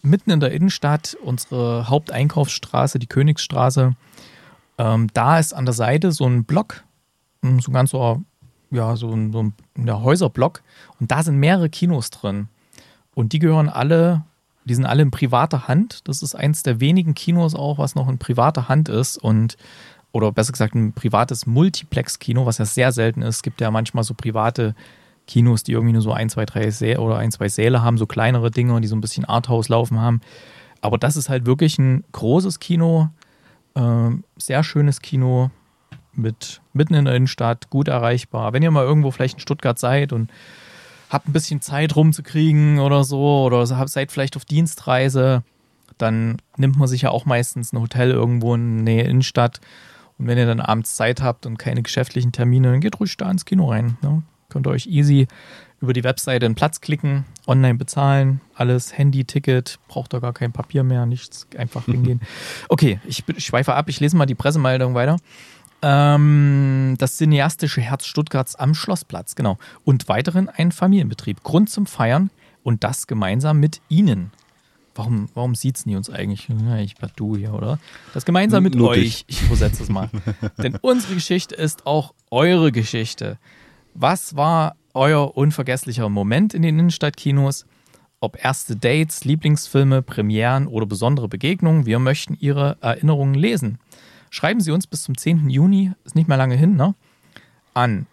mitten in der Innenstadt, unsere Haupteinkaufsstraße, die Königsstraße. Da ist an der Seite so ein Block, so ein ganzer, ja, so ein Häuserblock. Und da sind mehrere Kinos drin. Und die sind alle in privater Hand. Das ist eins der wenigen Kinos auch, was noch in privater Hand ist. Oder besser gesagt ein privates Multiplex-Kino, was ja sehr selten ist. Es gibt ja manchmal so private Kinos, die irgendwie nur so 1, 2, 3 Säle oder 1, 2 Säle haben, so kleinere Dinge, die so ein bisschen Arthouse laufen haben. Aber das ist halt wirklich ein großes Kino, sehr schönes Kino, mitten in der Innenstadt, gut erreichbar. Wenn ihr mal irgendwo vielleicht in Stuttgart seid und habt ein bisschen Zeit rumzukriegen oder so, oder seid vielleicht auf Dienstreise, dann nimmt man sich ja auch meistens ein Hotel irgendwo in der Nähe Innenstadt. Und wenn ihr dann abends Zeit habt und keine geschäftlichen Termine, dann geht ruhig da ins Kino rein. Ne? Könnt ihr euch easy über die Webseite einen Platz klicken, online bezahlen, alles, Handy-Ticket, braucht da gar kein Papier mehr, nichts, einfach hingehen. Okay, ich schweife ab, ich lese mal die Pressemeldung weiter. Das cineastische Herz Stuttgarts am Schlossplatz, genau. Und weiterhin ein Familienbetrieb. Grund zum Feiern und das gemeinsam mit Ihnen. Warum sieht's nie uns eigentlich? Ja, ich war du hier, oder? Das gemeinsam mit Nur euch. Ich übersetze es mal. Denn unsere Geschichte ist auch eure Geschichte. Was war euer unvergesslicher Moment in den Innenstadtkinos? Ob erste Dates, Lieblingsfilme, Premieren oder besondere Begegnungen, wir möchten Ihre Erinnerungen lesen. Schreiben Sie uns bis zum 10. Juni, ist nicht mehr lange hin, ne? An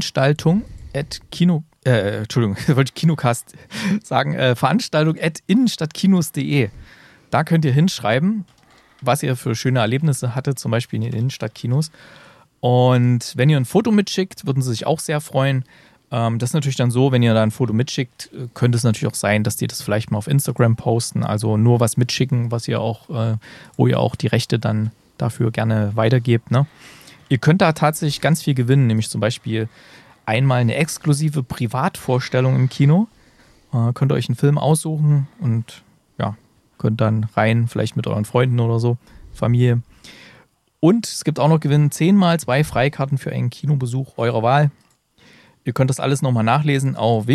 Veranstaltung@innenstadtkinos.de. Da könnt ihr hinschreiben, was ihr für schöne Erlebnisse hattet, zum Beispiel in den Innenstadtkinos. Und wenn ihr ein Foto mitschickt, würden sie sich auch sehr freuen. Das ist natürlich dann so, wenn ihr da ein Foto mitschickt, könnte es natürlich auch sein, dass die das vielleicht mal auf Instagram posten. Also nur was mitschicken, was ihr auch, wo ihr auch die Rechte dann dafür gerne weitergebt. Ne? Ihr könnt da tatsächlich ganz viel gewinnen, nämlich zum Beispiel einmal eine exklusive Privatvorstellung im Kino. Könnt ihr euch einen Film aussuchen und ja, könnt dann rein, vielleicht mit euren Freunden oder so, Familie. Und es gibt auch noch Gewinn 10x 2 Freikarten für einen Kinobesuch eurer Wahl. Ihr könnt das alles nochmal nachlesen auf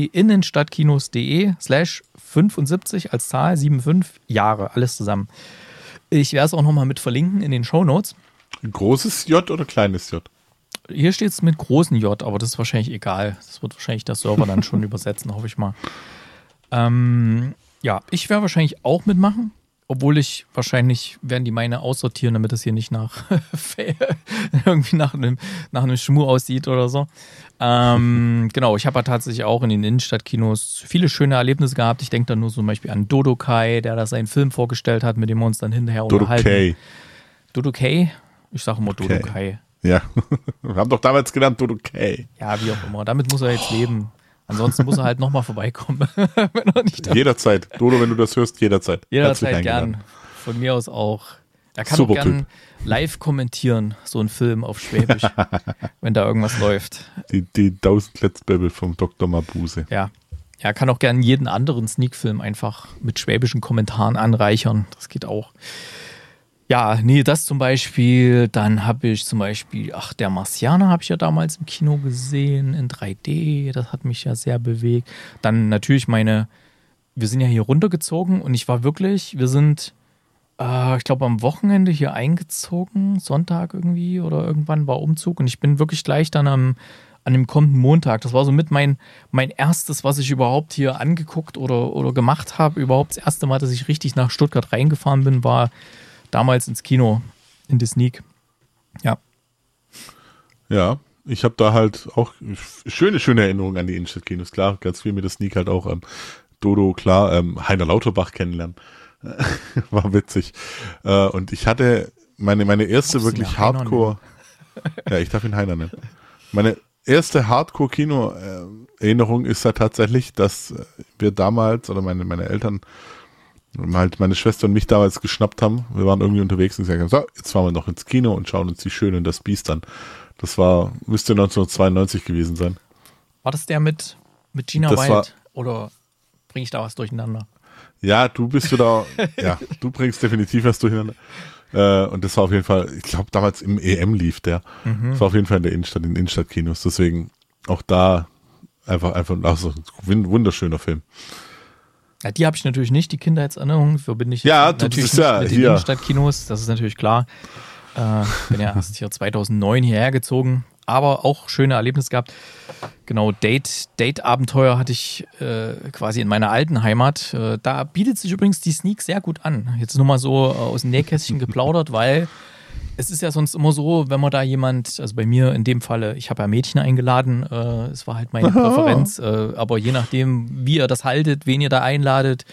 www.innenstadtkinos.de/75 als Zahl 75 Jahre, alles zusammen. Ich werde es auch nochmal mit verlinken in den Shownotes. Großes J oder kleines J? Hier steht es mit großen J, aber das ist wahrscheinlich egal. Das wird wahrscheinlich der Server dann schon übersetzen, hoffe ich mal. Ja, ich werde wahrscheinlich auch mitmachen. Obwohl werden die meine aussortieren, damit das hier nicht irgendwie nach einem Schmuh aussieht oder so. Genau, ich habe ja tatsächlich auch in den Innenstadtkinos viele schöne Erlebnisse gehabt. Ich denke da nur zum Beispiel an Dodo Kai, der da seinen Film vorgestellt hat, mit dem wir uns dann hinterher unterhalten. Dodo Kai? Ich sage immer Dodo Kai. Ja, wir haben doch damals genannt Dodo Kai. Ja, wie auch immer. Damit muss er jetzt leben. Ansonsten muss er halt nochmal vorbeikommen. Wenn er nicht jederzeit. Dodo, wenn du das hörst, jederzeit. Jederzeit gern. Von mir aus auch. Er kann auch gern live kommentieren, so einen Film auf Schwäbisch, wenn da irgendwas läuft. Die 1000 Kletzbäbbel vom Dr. Mabuse. Ja. Er kann auch gern jeden anderen Sneak-Film einfach mit schwäbischen Kommentaren anreichern. Das geht auch. Ja, nee, das zum Beispiel. Dann habe ich zum Beispiel, der Marsianer habe ich ja damals im Kino gesehen, in 3D. Das hat mich ja sehr bewegt. Dann natürlich wir sind ja hier runtergezogen und wir sind, ich glaube, am Wochenende hier eingezogen, Sonntag irgendwie oder irgendwann war Umzug. Und ich bin wirklich gleich dann an dem kommenden Montag. Das war so mit mein erstes, was ich überhaupt hier angeguckt oder gemacht habe. Überhaupt das erste Mal, dass ich richtig nach Stuttgart reingefahren bin, war damals ins Kino, in die Sneak. Ja. Ja, ich habe da halt auch schöne Erinnerungen an die Innenstadtkinos. Klar, ganz viel mit der Sneak halt auch. Dodo, klar, Heiner Lauterbach kennenlernen. War witzig. Und ich hatte meine erste wirklich Hardcore... Ja, ich darf ihn Heiner nennen. Meine erste Hardcore-Kino-Erinnerung ist halt tatsächlich, dass wir damals, oder meine Eltern... halt meine Schwester und mich damals geschnappt haben. Wir waren irgendwie unterwegs und gesagt haben, so, jetzt fahren wir noch ins Kino und schauen uns die Schöne und das Biest an. Das müsste 1992 gewesen sein. War das der mit Gina Wild? Oder bringe ich da was durcheinander? Ja, du bringst definitiv was durcheinander. Und das war auf jeden Fall, ich glaube damals im EM lief der. Das war auf jeden Fall in der Innenstadt, in den Innenstadtkinos. Deswegen auch da einfach ein wunderschöner Film. Ja, die habe ich natürlich nicht, die Kindheitserinnerung. Verbinde ich Ja, natürlich das ist nicht ja mit den hier. Innenstadtkinos, das ist natürlich klar. Bin ja erst hier 2009 hierher gezogen, aber auch schöne Erlebnisse gehabt. Genau, Date-Abenteuer hatte ich quasi in meiner alten Heimat. Da bietet sich übrigens die Sneak sehr gut an. Jetzt nur mal so aus dem Nähkästchen geplaudert, weil es ist ja sonst immer so, wenn man da jemand, also bei mir in dem Falle, ich habe ja Mädchen eingeladen, es war halt meine Präferenz, aber je nachdem, wie ihr das haltet, wen ihr da einladet,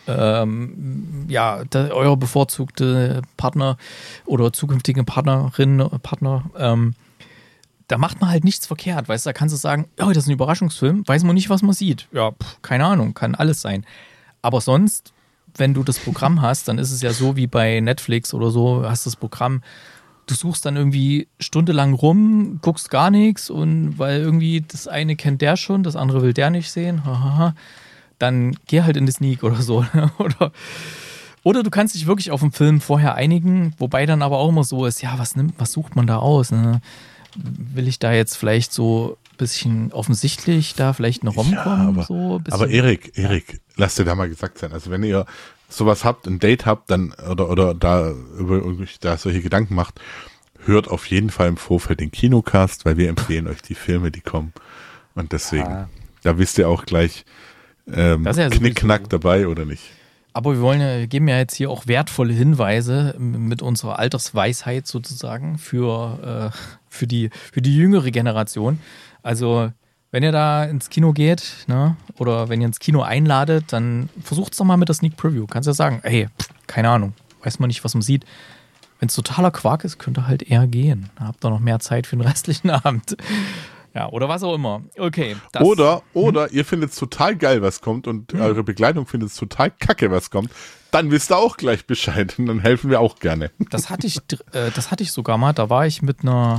euer bevorzugte Partner oder zukünftige Partnerin, Partner, da macht man halt nichts verkehrt, weißt du, da kannst du sagen, oh, das ist ein Überraschungsfilm, weiß man nicht, was man sieht. Ja, keine Ahnung, kann alles sein. Aber sonst, wenn du das Programm hast, dann ist es ja so wie bei Netflix oder so, hast das Programm, du suchst dann irgendwie stundenlang rum, guckst gar nichts und weil irgendwie das eine kennt der schon, das andere will der nicht sehen, dann geh halt in die Sneak oder so. Oder du kannst dich wirklich auf den Film vorher einigen, wobei dann aber auch immer so ist, ja, was sucht man da aus? Ne? Will ich da jetzt vielleicht so ein bisschen offensichtlich da vielleicht eine Rom-Com? Aber Erik, lass dir da mal gesagt sein, also wenn ihr sowas habt, ein Date habt, dann oder da solche Gedanken macht, hört auf jeden Fall im Vorfeld den Kinocast, weil wir empfehlen euch die Filme, die kommen. Und deswegen, da wisst ihr auch gleich, Knickknack dabei oder nicht. Aber wir geben ja jetzt hier auch wertvolle Hinweise mit unserer Altersweisheit sozusagen für die jüngere Generation. Also wenn ihr da ins Kino geht, ne, oder wenn ihr ins Kino einladet, dann versucht's doch mal mit der Sneak Preview. Kannst ja sagen, hey, keine Ahnung, weiß man nicht, was man sieht. Wenn es totaler Quark ist, könnt ihr halt eher gehen. Da habt ihr noch mehr Zeit für den restlichen Abend. Ja, oder was auch immer. Okay. Oder ihr findet es total geil, was kommt und eure Begleitung findet es total kacke, was kommt. Dann wisst ihr auch gleich Bescheid und dann helfen wir auch gerne. Das hatte ich sogar mal. Da war ich mit einer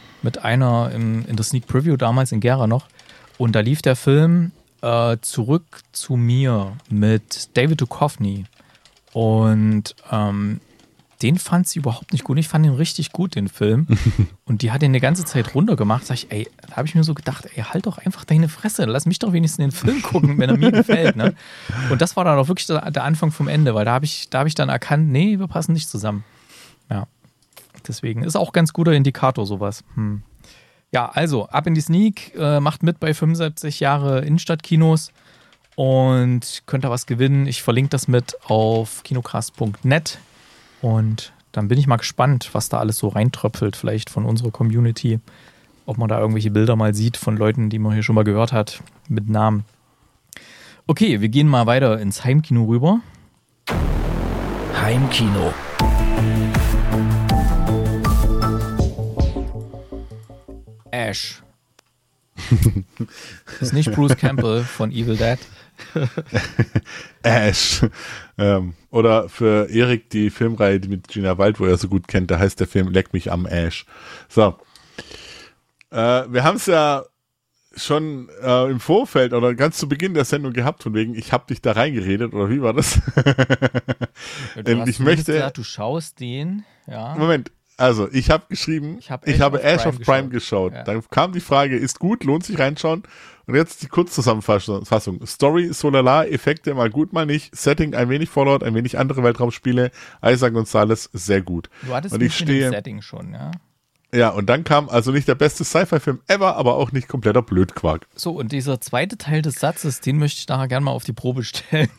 in der Sneak Preview damals in Gera noch. Und da lief der Film Zurück zu mir mit David Duchovny. Und den fand sie überhaupt nicht gut. Ich fand ihn richtig gut, den Film. Und die hat ihn eine ganze Zeit runtergemacht. Da habe ich mir so gedacht, ey, halt doch einfach deine Fresse. Lass mich doch wenigstens den Film gucken, wenn er mir gefällt. Ne? Und das war dann auch wirklich der Anfang vom Ende, weil da habe ich dann erkannt, nee, wir passen nicht zusammen. Ja, deswegen ist auch ganz guter Indikator sowas. Ja, also ab in die Sneak, macht mit bei 75 Jahre Innenstadtkinos und könnt da was gewinnen. Ich verlinke das mit auf kinocast.net und dann bin ich mal gespannt, was da alles so reintröpfelt, vielleicht von unserer Community, ob man da irgendwelche Bilder mal sieht von Leuten, die man hier schon mal gehört hat, mit Namen. Okay, wir gehen mal weiter ins Heimkino rüber. Heimkino. Ash. Ist nicht Bruce Campbell von Evil Dead. Ash. Oder für Erik die Filmreihe mit Gina Wild, wo er so gut kennt, da heißt der Film Leck mich am Ash. So. Wir haben es ja schon im Vorfeld oder ganz zu Beginn der Sendung gehabt, von wegen, ich habe dich da reingeredet, oder wie war das? Du schaust den, ja. Moment. Also, ich habe geschrieben, ich habe Ash of Prime geschaut. Ja. Dann kam die Frage, ist gut, lohnt sich reinschauen? Und jetzt die Kurzzusammenfassung. Story, so lala, Effekte mal gut, mal nicht. Setting ein wenig Fallout, ein wenig andere Weltraumspiele. Isaac Gonzalez, sehr gut. Du hattest und ich mit dem Setting schon, ja? Ja, und dann kam also nicht der beste Sci-Fi-Film ever, aber auch nicht kompletter Blödquark. So, und dieser zweite Teil des Satzes, den möchte ich nachher gerne mal auf die Probe stellen.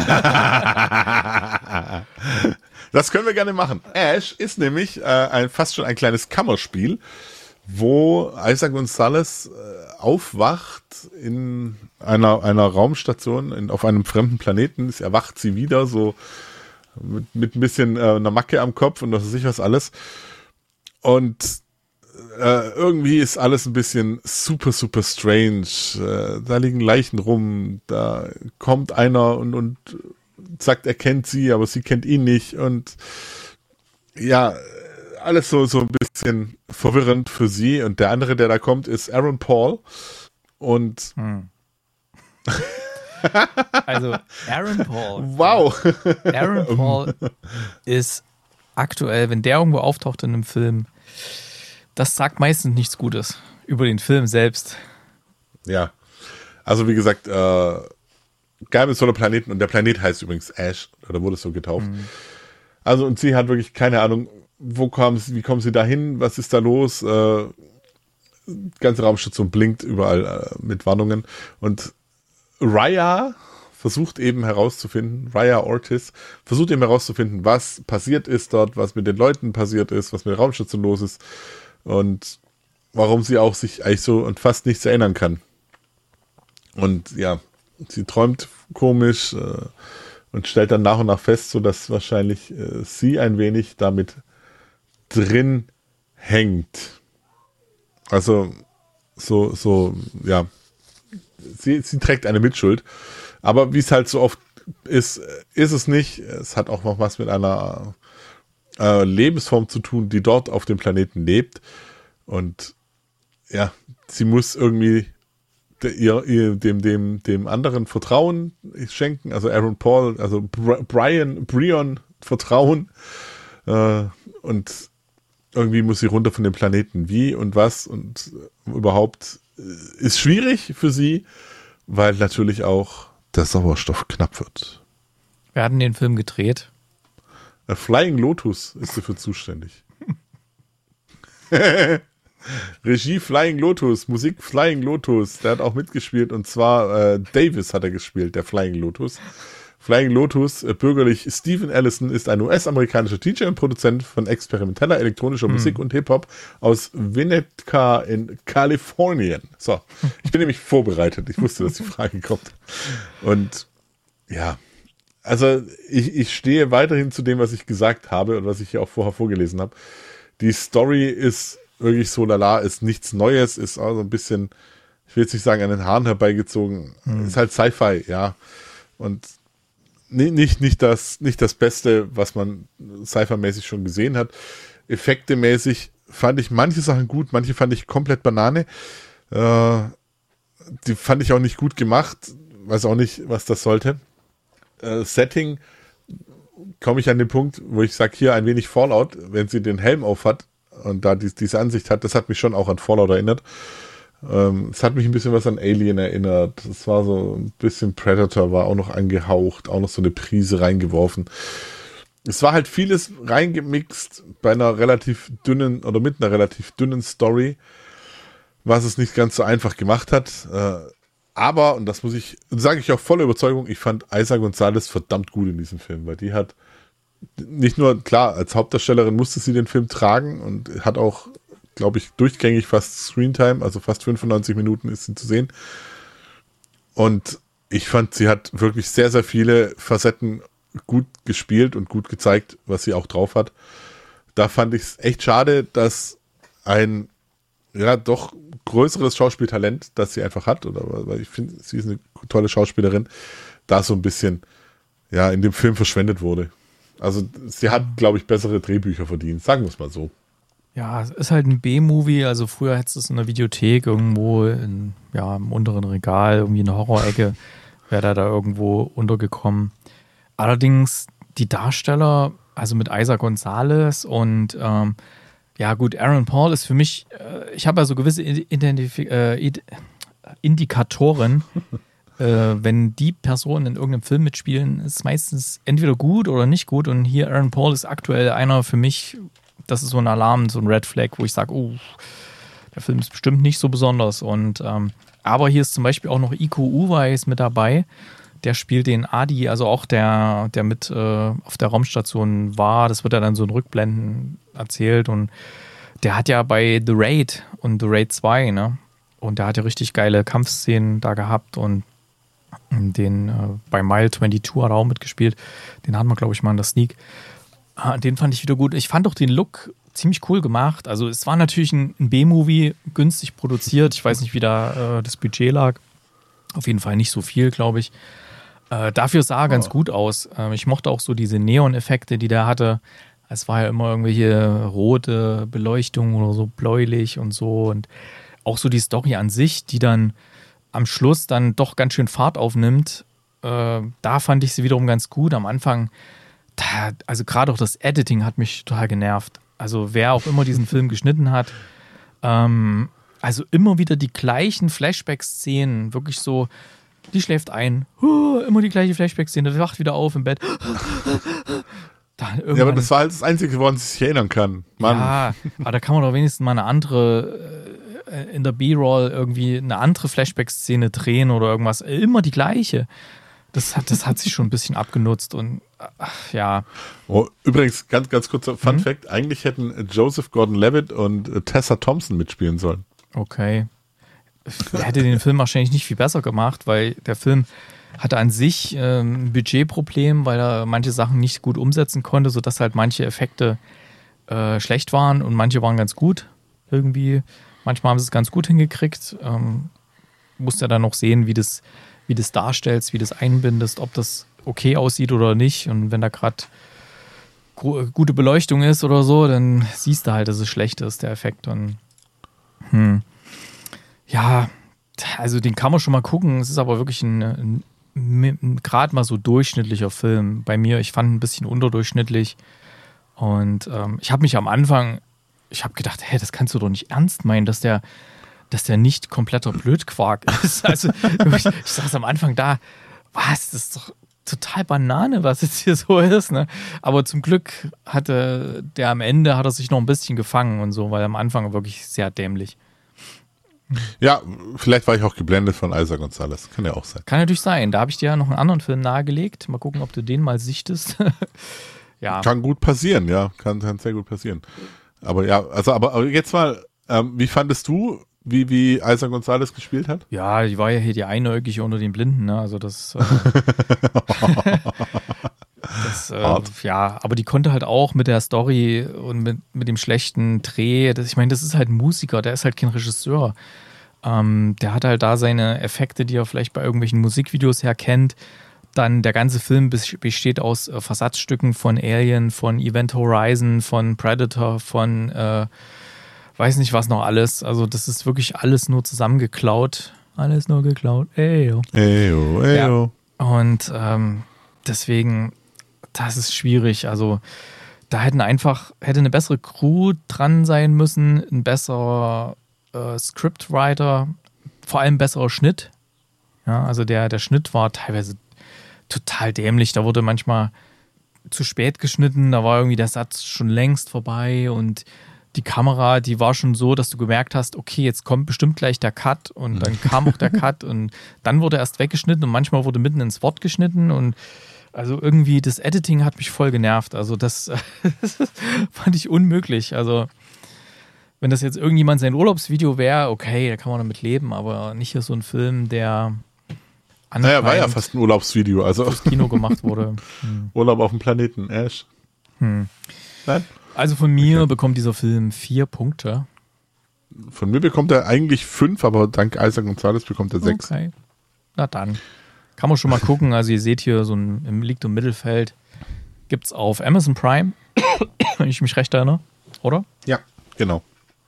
Das können wir gerne machen. Ash ist nämlich fast schon ein kleines Kammerspiel, wo Isaac Gonzalez aufwacht in einer Raumstation auf einem fremden Planeten. Es erwacht sie wieder, so mit ein bisschen einer Macke am Kopf und was weiß ich was alles. Und irgendwie ist alles ein bisschen super, super strange. Da liegen Leichen rum, da kommt einer und sagt, er kennt sie, aber sie kennt ihn nicht. Und ja, alles so ein bisschen verwirrend für sie. Und der andere, der da kommt, ist Aaron Paul. Und also Aaron Paul. Wow. Aaron Paul ist aktuell, wenn der irgendwo auftaucht in einem Film, das sagt meistens nichts Gutes über den Film selbst. Ja, also wie gesagt, geheimnisvoller Planeten und der Planet heißt übrigens Ash, oder wurde so getauft. Also und sie hat wirklich keine Ahnung, wie kommen sie da hin, was ist da los? Ganze Raumstation blinkt überall mit Warnungen und Raya Ortiz versucht eben herauszufinden, was passiert ist dort, was mit den Leuten passiert ist, was mit der Raumstation los ist und warum sie auch sich eigentlich so und fast nichts erinnern kann. Und ja, sie träumt komisch und stellt dann nach und nach fest, so dass wahrscheinlich sie ein wenig damit drin hängt. Also ja, sie trägt eine Mitschuld. Aber wie es halt so oft ist es nicht. Es hat auch noch was mit einer Lebensform zu tun, die dort auf dem Planeten lebt. Und ja, sie muss irgendwie dem anderen Vertrauen schenken, also Aaron Paul, also Brion Vertrauen. Und irgendwie muss sie runter von dem Planeten. Wie und was und überhaupt ist schwierig für sie, weil natürlich auch der Sauerstoff knapp wird. Wir hatten den Film gedreht. Flying Lotus ist dafür zuständig. Regie Flying Lotus, Musik Flying Lotus, der hat auch mitgespielt und zwar Davis hat er gespielt, der Flying Lotus. Flying Lotus, bürgerlich Steven Allison, ist ein US-amerikanischer DJ und Produzent von experimenteller elektronischer Musik und Hip-Hop aus Winnetka in Kalifornien. So, ich bin nämlich vorbereitet. Ich wusste, dass die Frage kommt. Und ja, also ich stehe weiterhin zu dem, was ich gesagt habe und was ich hier auch vorher vorgelesen habe. Die Story ist wirklich so lala, ist nichts Neues, ist also ein bisschen, ich will jetzt nicht sagen, an den Haaren herbeigezogen. Ist halt Sci-Fi, ja. Und nicht das Beste, was man Sci-Fi-mäßig schon gesehen hat. Effektemäßig fand ich manche Sachen gut, manche fand ich komplett Banane. Die fand ich auch nicht gut gemacht. Weiß auch nicht, was das sollte. Setting komme ich an den Punkt, wo ich sage, hier ein wenig Fallout, wenn sie den Helm auf hat und da diese Ansicht hat, das hat mich schon auch an Fallout erinnert. Es hat mich ein bisschen was an Alien erinnert. Es war so ein bisschen Predator, war auch noch angehaucht, auch noch so eine Prise reingeworfen. Es war halt vieles reingemixt bei einer relativ dünnen oder mit einer relativ dünnen Story, was es nicht ganz so einfach gemacht hat. Aber, und das sage ich auch voller Überzeugung, ich fand Eiza González verdammt gut in diesem Film, weil die hat nicht nur, klar, als Hauptdarstellerin musste sie den Film tragen und hat auch, glaube ich, durchgängig fast Screentime, also fast 95 Minuten ist sie zu sehen. Und ich fand, sie hat wirklich sehr, sehr viele Facetten gut gespielt und gut gezeigt, was sie auch drauf hat. Da fand ich es echt schade, dass ein ja doch größeres Schauspieltalent, das sie einfach hat, oder weil ich finde, sie ist eine tolle Schauspielerin, da so ein bisschen ja in dem Film verschwendet wurde. Also sie hat, glaube ich, bessere Drehbücher verdient, sagen wir es mal so. Ja, es ist halt ein B-Movie, also früher hättest du es in der Videothek irgendwo im unteren Regal, irgendwie in der Horror-Ecke, wäre da irgendwo untergekommen. Allerdings die Darsteller, also mit Eiza González und ja gut, Aaron Paul ist für mich, ich habe ja so gewisse Indikatoren, wenn die Personen in irgendeinem Film mitspielen, ist es meistens entweder gut oder nicht gut und hier Aaron Paul ist aktuell einer für mich, das ist so ein Alarm, so ein Red Flag, wo ich sage, oh, der Film ist bestimmt nicht so besonders und aber hier ist zum Beispiel auch noch Iko Uwais mit dabei, der spielt den Adi, also auch der mit auf der Raumstation war, das wird ja dann so in Rückblenden erzählt und der hat ja bei The Raid und The Raid 2, ne, und der hat ja richtig geile Kampfszenen da gehabt und den bei Mile 22 hat er auch mitgespielt, den hatten wir, glaube ich, mal in der Sneak. Den fand ich wieder gut. Ich fand auch den Look ziemlich cool gemacht. Also es war natürlich ein B-Movie, günstig produziert. Ich weiß nicht, wie da das Budget lag. Auf jeden Fall nicht so viel, glaube ich. Dafür sah er ganz gut aus. Ich mochte auch so diese Neon-Effekte, die der hatte. Es war ja immer irgendwelche rote Beleuchtung oder so bläulich und so. Und auch so die Story an sich, die dann am Schluss dann doch ganz schön Fahrt aufnimmt. Da fand ich sie wiederum ganz gut. Am Anfang also gerade auch das Editing hat mich total genervt. Also wer auch immer diesen Film geschnitten hat, also immer wieder die gleichen Flashback-Szenen, wirklich so Die schläft ein. Immer die gleiche Flashback-Szene, wacht wieder auf im Bett. Ja, aber das war halt das Einzige, woran sie sich erinnern kann. Mann. Ja, aber da kann man doch wenigstens mal eine andere, in der B-Roll irgendwie eine andere Flashback-Szene drehen oder irgendwas. Immer die gleiche. Das hat sich schon ein bisschen abgenutzt und ja. Oh, übrigens, ganz kurzer Fun Fact: Eigentlich hätten Joseph Gordon-Levitt und Tessa Thompson mitspielen sollen. Okay. Hätte den Film wahrscheinlich nicht viel besser gemacht, weil der Film hatte an sich ein Budgetproblem, weil er manche Sachen nicht gut umsetzen konnte, sodass halt manche Effekte schlecht waren und manche waren ganz gut irgendwie. Manchmal haben sie es ganz gut hingekriegt. Musst ja dann noch sehen, wie das darstellst, wie das einbindest, ob das okay aussieht oder nicht. Und wenn da gerade gute Beleuchtung ist oder so, dann siehst du halt, dass es schlecht ist, der Effekt. Und ja, also den kann man schon mal gucken. Es ist aber wirklich ein gerade mal so durchschnittlicher Film. Bei mir, ich fand ihn ein bisschen unterdurchschnittlich. Und ich habe mich am Anfang, ich habe gedacht, hey, das kannst du doch nicht ernst meinen, dass der nicht kompletter Blödquark ist. Also ich saß am Anfang da, was, das ist doch total Banane, was jetzt hier so ist. Ne? Aber zum Glück hat er sich noch ein bisschen gefangen und so, weil am Anfang wirklich sehr dämlich. Ja, vielleicht war ich auch geblendet von Eiza González. Kann ja auch sein. Kann natürlich sein. Da habe ich dir ja noch einen anderen Film nahegelegt. Mal gucken, ob du den mal sichtest. Ja. Kann gut passieren, ja. Kann sehr gut passieren. Aber ja, aber jetzt mal, wie fandest du, wie Eiza González gespielt hat? Ja, die war ja hier die Einäugige unter den Blinden, ne? Also das ja, aber die konnte halt auch mit der Story und mit dem schlechten Dreh, ich meine, das ist halt ein Musiker, der ist halt kein Regisseur. Der hat halt da seine Effekte, die er vielleicht bei irgendwelchen Musikvideos herkennt. Dann der ganze Film besteht aus Versatzstücken von Alien, von Event Horizon, von Predator, von weiß nicht was noch alles. Also das ist wirklich alles nur zusammengeklaut. Alles nur geklaut. Eyo. Eyo. Ja. Und deswegen, das ist schwierig. Also da hätte eine bessere Crew dran sein müssen, ein besserer Scriptwriter, vor allem besserer Schnitt. Ja, also der Schnitt war teilweise total dämlich. Da wurde manchmal zu spät geschnitten, da war irgendwie der Satz schon längst vorbei und die Kamera, die war schon so, dass du gemerkt hast, okay, jetzt kommt bestimmt gleich der Cut und dann kam auch der Cut und dann wurde erst weggeschnitten und manchmal wurde mitten ins Wort geschnitten und also irgendwie das Editing hat mich voll genervt. Also das fand ich unmöglich. Also wenn das jetzt irgendjemand sein Urlaubsvideo wäre, okay, da kann man damit leben, aber nicht hier so ein Film, der naja, war ja fast ein Urlaubsvideo. Also fürs Kino gemacht wurde. Urlaub auf dem Planeten Ash. Nein? Also von mir bekommt dieser Film 4 Punkte. Von mir bekommt er eigentlich 5, aber dank Eiza González bekommt er 6. Okay. Na dann. Kann man schon mal gucken. Also ihr seht hier, liegt im Mittelfeld. Gibt's auf Amazon Prime, wenn ich mich recht erinnere, oder? Ja, genau.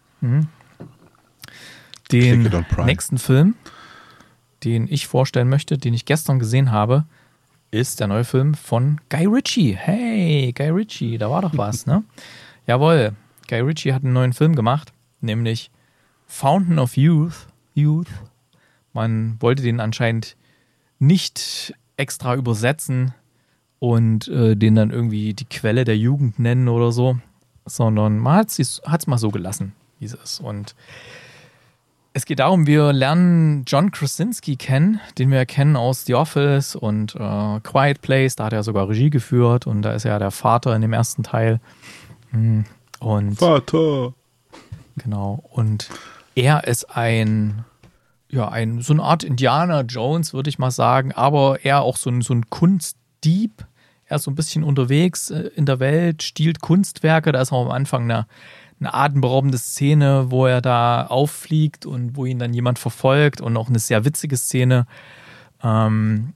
Den nächsten Film, den ich vorstellen möchte, den ich gestern gesehen habe, ist der neue Film von Guy Ritchie. Hey, Guy Ritchie, da war doch was, ne? Jawohl, Guy Ritchie hat einen neuen Film gemacht, nämlich Fountain of Youth. Man wollte den anscheinend nicht extra übersetzen und den dann irgendwie die Quelle der Jugend nennen oder so, sondern man hat es mal so gelassen, wie es ist. Und es geht darum, wir lernen John Krasinski kennen, den wir kennen aus The Office und Quiet Place. Da hat er sogar Regie geführt und da ist er ja der Vater in dem ersten Teil. Und Vater! Genau. Und er ist so eine Art Indiana Jones, würde ich mal sagen, aber eher auch so ein Kunstdieb. Er ist so ein bisschen unterwegs in der Welt, stiehlt Kunstwerke. Da ist auch am Anfang eine atemberaubende Szene, wo er da auffliegt und wo ihn dann jemand verfolgt und auch eine sehr witzige Szene. Dann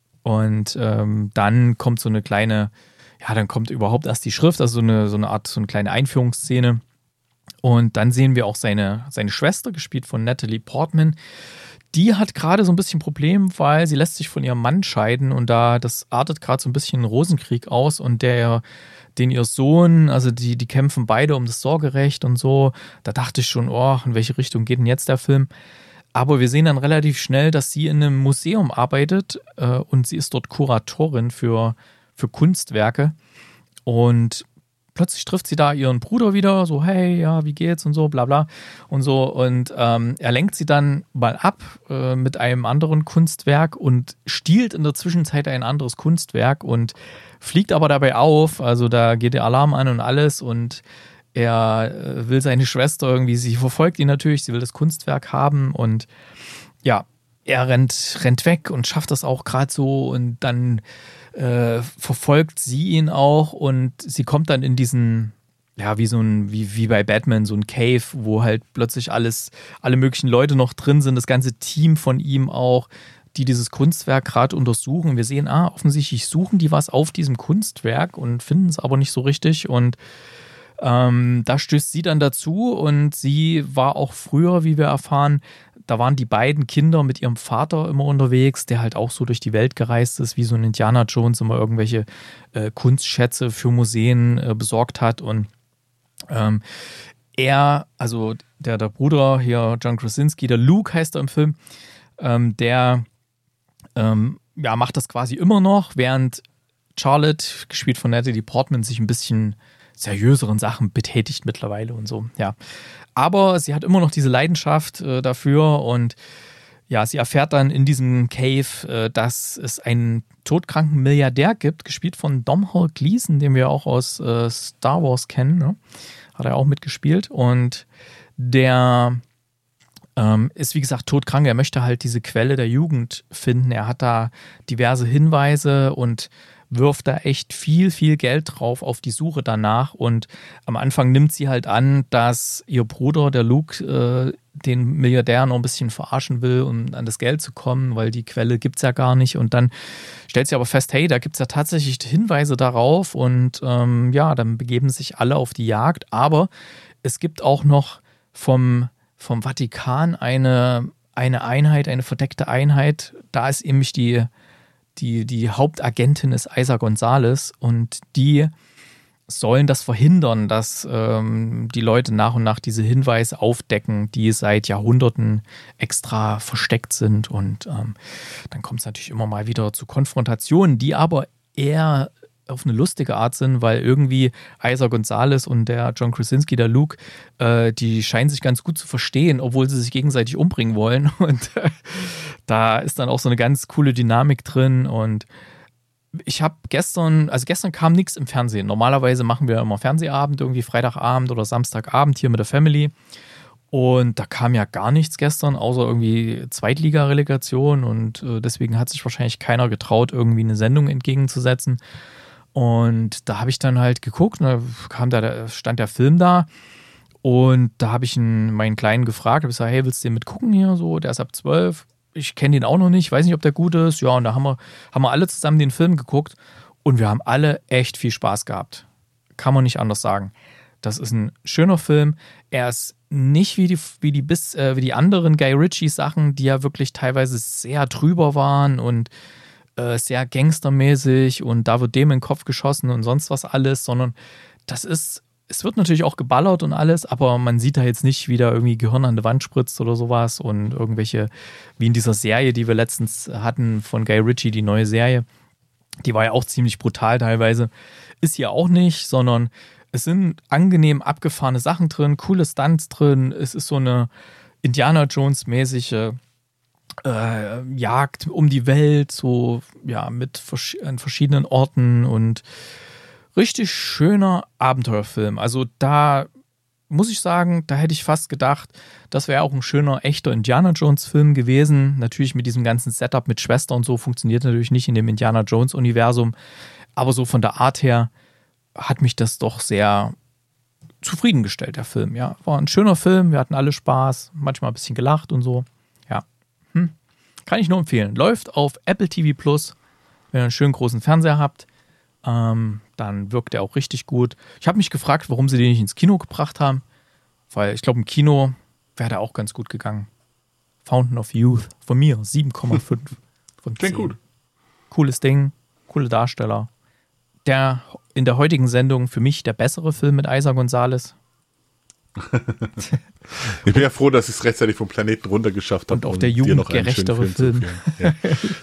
kommt so eine kleine, dann kommt überhaupt erst die Schrift, also so eine kleine Einführungsszene. Und dann sehen wir auch seine Schwester, gespielt von Natalie Portman. Die hat gerade so ein bisschen Problem, weil sie lässt sich von ihrem Mann scheiden und das artet gerade so ein bisschen einen Rosenkrieg aus und ihr Sohn, also die kämpfen beide um das Sorgerecht und so. Da dachte ich schon, in welche Richtung geht denn jetzt der Film? Aber wir sehen dann relativ schnell, dass sie in einem Museum arbeitet und sie ist dort Kuratorin für Kunstwerke. Und plötzlich trifft sie da ihren Bruder wieder, so, hey, ja, wie geht's und so, bla bla und so. Und er lenkt sie dann mal ab mit einem anderen Kunstwerk und stiehlt in der Zwischenzeit ein anderes Kunstwerk und fliegt aber dabei auf. Also da geht der Alarm an und alles und er will seine Schwester irgendwie, sie verfolgt ihn natürlich, sie will das Kunstwerk haben und ja, er rennt weg und schafft das auch gerade so und dann verfolgt sie ihn auch und sie kommt dann in diesen, ja, wie bei Batman, so ein Cave, wo halt plötzlich alle möglichen Leute noch drin sind, das ganze Team von ihm auch, die dieses Kunstwerk gerade untersuchen. Wir sehen, offensichtlich suchen die was auf diesem Kunstwerk und finden es aber nicht so richtig und da stößt sie dann dazu und sie war auch früher, wie wir erfahren, da waren die beiden Kinder mit ihrem Vater immer unterwegs, der halt auch so durch die Welt gereist ist, wie so ein Indiana Jones immer irgendwelche Kunstschätze für Museen besorgt hat und er, also der Bruder hier, John Krasinski, der Luke heißt er im Film, der macht das quasi immer noch, während Charlotte, gespielt von Natalie Portman, sich ein bisschen seriöseren Sachen betätigt mittlerweile und so, ja. Aber sie hat immer noch diese Leidenschaft dafür und ja, sie erfährt dann in diesem Cave, dass es einen todkranken Milliardär gibt, gespielt von Domhnall Gleeson, den wir auch aus Star Wars kennen, ne? Hat er auch mitgespielt und der ist wie gesagt todkrank, er möchte halt diese Quelle der Jugend finden, er hat da diverse Hinweise und wirft da echt viel, viel Geld drauf auf die Suche danach und am Anfang nimmt sie halt an, dass ihr Bruder, der Luke, den Milliardär noch ein bisschen verarschen will, um an das Geld zu kommen, weil die Quelle gibt's ja gar nicht und dann stellt sie aber fest, hey, da gibt's ja tatsächlich Hinweise darauf und dann begeben sich alle auf die Jagd, aber es gibt auch noch vom Vatikan eine Einheit, eine verdeckte Einheit, da ist nämlich die Hauptagentin ist Eiza González und die sollen das verhindern, dass die Leute nach und nach diese Hinweise aufdecken, die seit Jahrhunderten extra versteckt sind und dann kommt es natürlich immer mal wieder zu Konfrontationen, die aber eher auf eine lustige Art sind, weil irgendwie Eiza González und der John Krasinski, der Luke, die scheinen sich ganz gut zu verstehen, obwohl sie sich gegenseitig umbringen wollen und da ist dann auch so eine ganz coole Dynamik drin und ich habe gestern kam nichts im Fernsehen. Normalerweise machen wir immer Fernsehabend, irgendwie Freitagabend oder Samstagabend hier mit der Family und da kam ja gar nichts gestern, außer irgendwie Zweitliga-Relegation und deswegen hat sich wahrscheinlich keiner getraut, irgendwie eine Sendung entgegenzusetzen. Und da habe ich dann halt geguckt, da stand der Film da und da habe ich meinen Kleinen gefragt, habe gesagt, hey, willst du den mitgucken hier? So, der ist ab 12, ich kenne den auch noch nicht, weiß nicht, ob der gut ist. Ja, und da haben wir alle zusammen den Film geguckt und wir haben alle echt viel Spaß gehabt. Kann man nicht anders sagen. Das ist ein schöner Film. Er ist nicht wie die anderen Guy Ritchie Sachen, die ja wirklich teilweise sehr drüber waren und sehr gangstermäßig und da wird dem in den Kopf geschossen und sonst was alles, sondern es wird natürlich auch geballert und alles, aber man sieht da jetzt nicht, wie da irgendwie Gehirn an die Wand spritzt oder sowas und irgendwelche, wie in dieser Serie, die wir letztens hatten von Guy Ritchie, die neue Serie, die war ja auch ziemlich brutal teilweise, ist hier auch nicht, sondern es sind angenehm abgefahrene Sachen drin, coole Stunts drin, es ist so eine Indiana Jones-mäßige Jagd um die Welt, so ja, an verschiedenen Orten und richtig schöner Abenteuerfilm. Also da muss ich sagen, da hätte ich fast gedacht, das wäre auch ein schöner, echter Indiana Jones Film gewesen. Natürlich mit diesem ganzen Setup mit Schwester und so funktioniert natürlich nicht in dem Indiana Jones Universum, aber so von der Art her hat mich das doch sehr zufriedengestellt, der Film. Ja, war ein schöner Film, wir hatten alle Spaß, manchmal ein bisschen gelacht und so. Ja, kann ich nur empfehlen. Läuft auf Apple TV Plus, wenn ihr einen schönen großen Fernseher habt. Dann wirkt er auch richtig gut. Ich habe mich gefragt, warum sie den nicht ins Kino gebracht haben, weil ich glaube, im Kino wäre der auch ganz gut gegangen. Fountain of Youth, von mir 7,5 von 10. Klingt gut. Cooles Ding, coole Darsteller. Der in der heutigen Sendung für mich der bessere Film mit Eiza González. Ich bin ja froh, dass ich es rechtzeitig vom Planeten runter geschafft habe. Und auch der jugendgerechtere Film. Ja.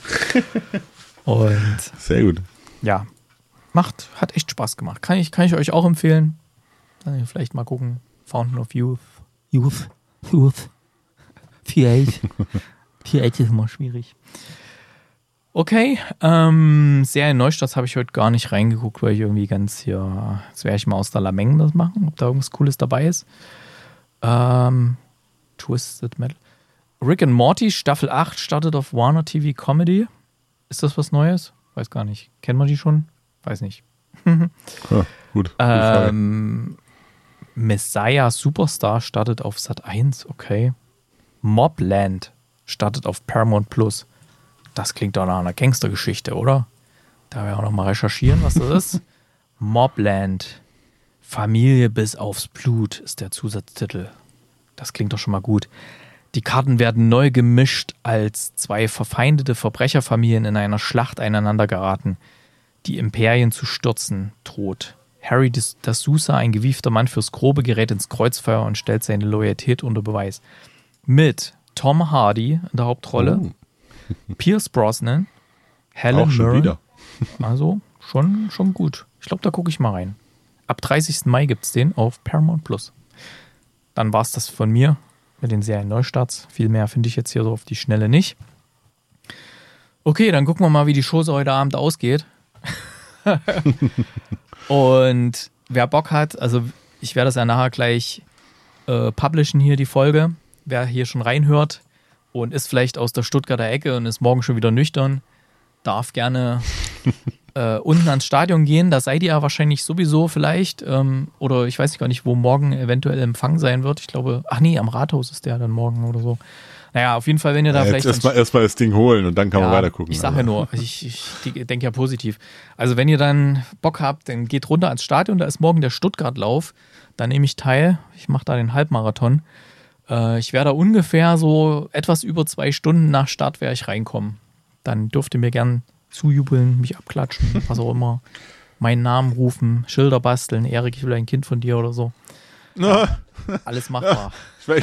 Und sehr gut. Ja, hat echt Spaß gemacht. Kann ich euch auch empfehlen. Vielleicht mal gucken. Fountain of Youth. T8 ist immer schwierig. Okay, Serien Neustarts habe ich heute gar nicht reingeguckt, weil ich irgendwie jetzt werde ich mal aus der Lameng das machen, ob da irgendwas Cooles dabei ist. Twisted Metal. Rick and Morty, Staffel 8 startet auf Warner TV Comedy. Ist das was Neues? Weiß gar nicht. Kennen wir die schon? Weiß nicht. Ja, gut. Messiah Superstar startet auf Sat.1, okay. Mobland startet auf Paramount Plus. Das klingt doch nach einer Gangstergeschichte, oder? Da werden wir auch noch mal recherchieren, was das ist. Mobland. Familie bis aufs Blut ist der Zusatztitel. Das klingt doch schon mal gut. Die Karten werden neu gemischt, als zwei verfeindete Verbrecherfamilien in einer Schlacht aneinander geraten. Die Imperien zu stürzen droht. Harry D'Souza, ein gewiefter Mann fürs Grobe, gerät ins Kreuzfeuer und stellt seine Loyalität unter Beweis. Mit Tom Hardy in der Hauptrolle, Pierce Brosnan, Helen auch schon Mirren. wieder. Also schon gut. Ich glaube, da gucke ich mal rein. Ab 30. Mai gibt es den auf Paramount Plus. Dann war es das von mir mit den Serien Neustarts. Viel mehr finde ich jetzt hier so auf die Schnelle nicht. Okay, dann gucken wir mal, wie die Show so heute Abend ausgeht. Und wer Bock hat, also ich werde das ja nachher gleich publishen hier, die Folge. Wer hier schon reinhört und ist vielleicht aus der Stuttgarter Ecke und ist morgen schon wieder nüchtern, darf gerne unten ans Stadion gehen. Da seid ihr ja wahrscheinlich sowieso vielleicht. Oder ich weiß gar nicht, wo morgen eventuell Empfang sein wird. Ich glaube, am Rathaus ist der dann morgen oder so. Naja, auf jeden Fall, wenn ihr da vielleicht... Erstmal das Ding holen und dann kann man weiter gucken. Ich sage ja nur, ich denke ja positiv. Also wenn ihr dann Bock habt, dann geht runter ans Stadion. Da ist morgen der Stuttgart-Lauf. Da nehme ich teil. Ich mache da den Halbmarathon. Ich werde ungefähr so etwas über 2 Stunden nach Start werde ich reinkommen. Dann dürft ihr mir gern zujubeln, mich abklatschen, was auch immer. Meinen Namen rufen, Schilder basteln. Erik, ich will ein Kind von dir oder so. Ja, alles machbar.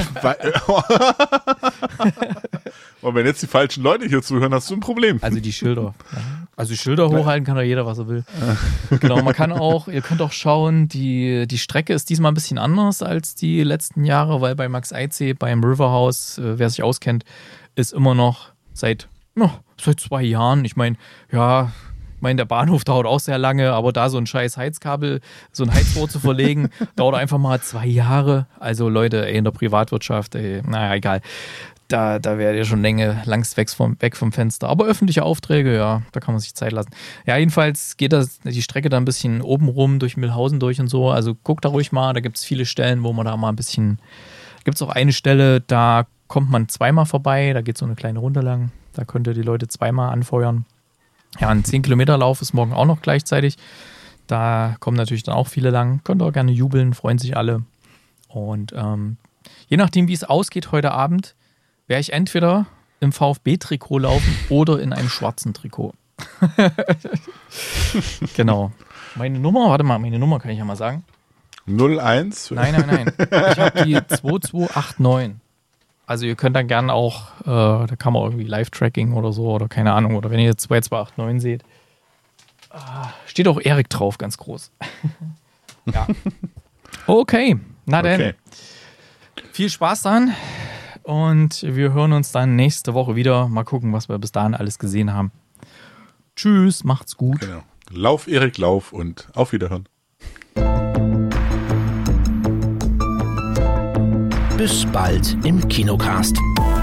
Und wenn jetzt die falschen Leute hier zuhören, hast du ein Problem. Also die Schilder. Also Schilder hochhalten kann doch jeder, was er will. Genau, ihr könnt auch schauen, die Strecke ist diesmal ein bisschen anders als die letzten Jahre, weil bei Max Eitzee, beim Riverhouse, wer sich auskennt, ist immer noch seit 2 Jahren. Ich meine, der Bahnhof dauert auch sehr lange, aber da so ein scheiß Heizkabel, so ein Heizrohr zu verlegen, dauert einfach mal 2 Jahre. Also Leute, in der Privatwirtschaft, naja, egal. Da werdet ihr schon langst weg vom Fenster. Aber öffentliche Aufträge, ja, da kann man sich Zeit lassen. Ja, jedenfalls geht die Strecke da ein bisschen oben rum, durch Mühlhausen durch und so. Also guckt da ruhig mal, da gibt es viele Stellen, wo man da mal ein bisschen... Gibt es auch eine Stelle, da kommt man 2-mal vorbei, da geht so eine kleine Runde lang. Da könnt ihr die Leute 2-mal anfeuern. Ja, ein 10-Kilometer-Lauf ist morgen auch noch gleichzeitig. Da kommen natürlich dann auch viele lang. Könnt ihr auch gerne jubeln, freuen sich alle. Und je nachdem, wie es ausgeht heute Abend, werde ich entweder im VfB-Trikot laufen oder in einem schwarzen Trikot. Genau. Meine Nummer kann ich ja mal sagen. 01? Nein. Ich habe die 2289. Also ihr könnt dann gerne auch, da kann man irgendwie Live-Tracking oder so oder keine Ahnung. Oder wenn ihr 2289 seht, steht auch Erik drauf, ganz groß. Ja. Okay, na dann. Okay. Viel Spaß dann. Und wir hören uns dann nächste Woche wieder. Mal gucken, was wir bis dahin alles gesehen haben. Tschüss, macht's gut. Genau. Lauf, Erik, lauf und auf Wiederhören. Bis bald im Kinocast.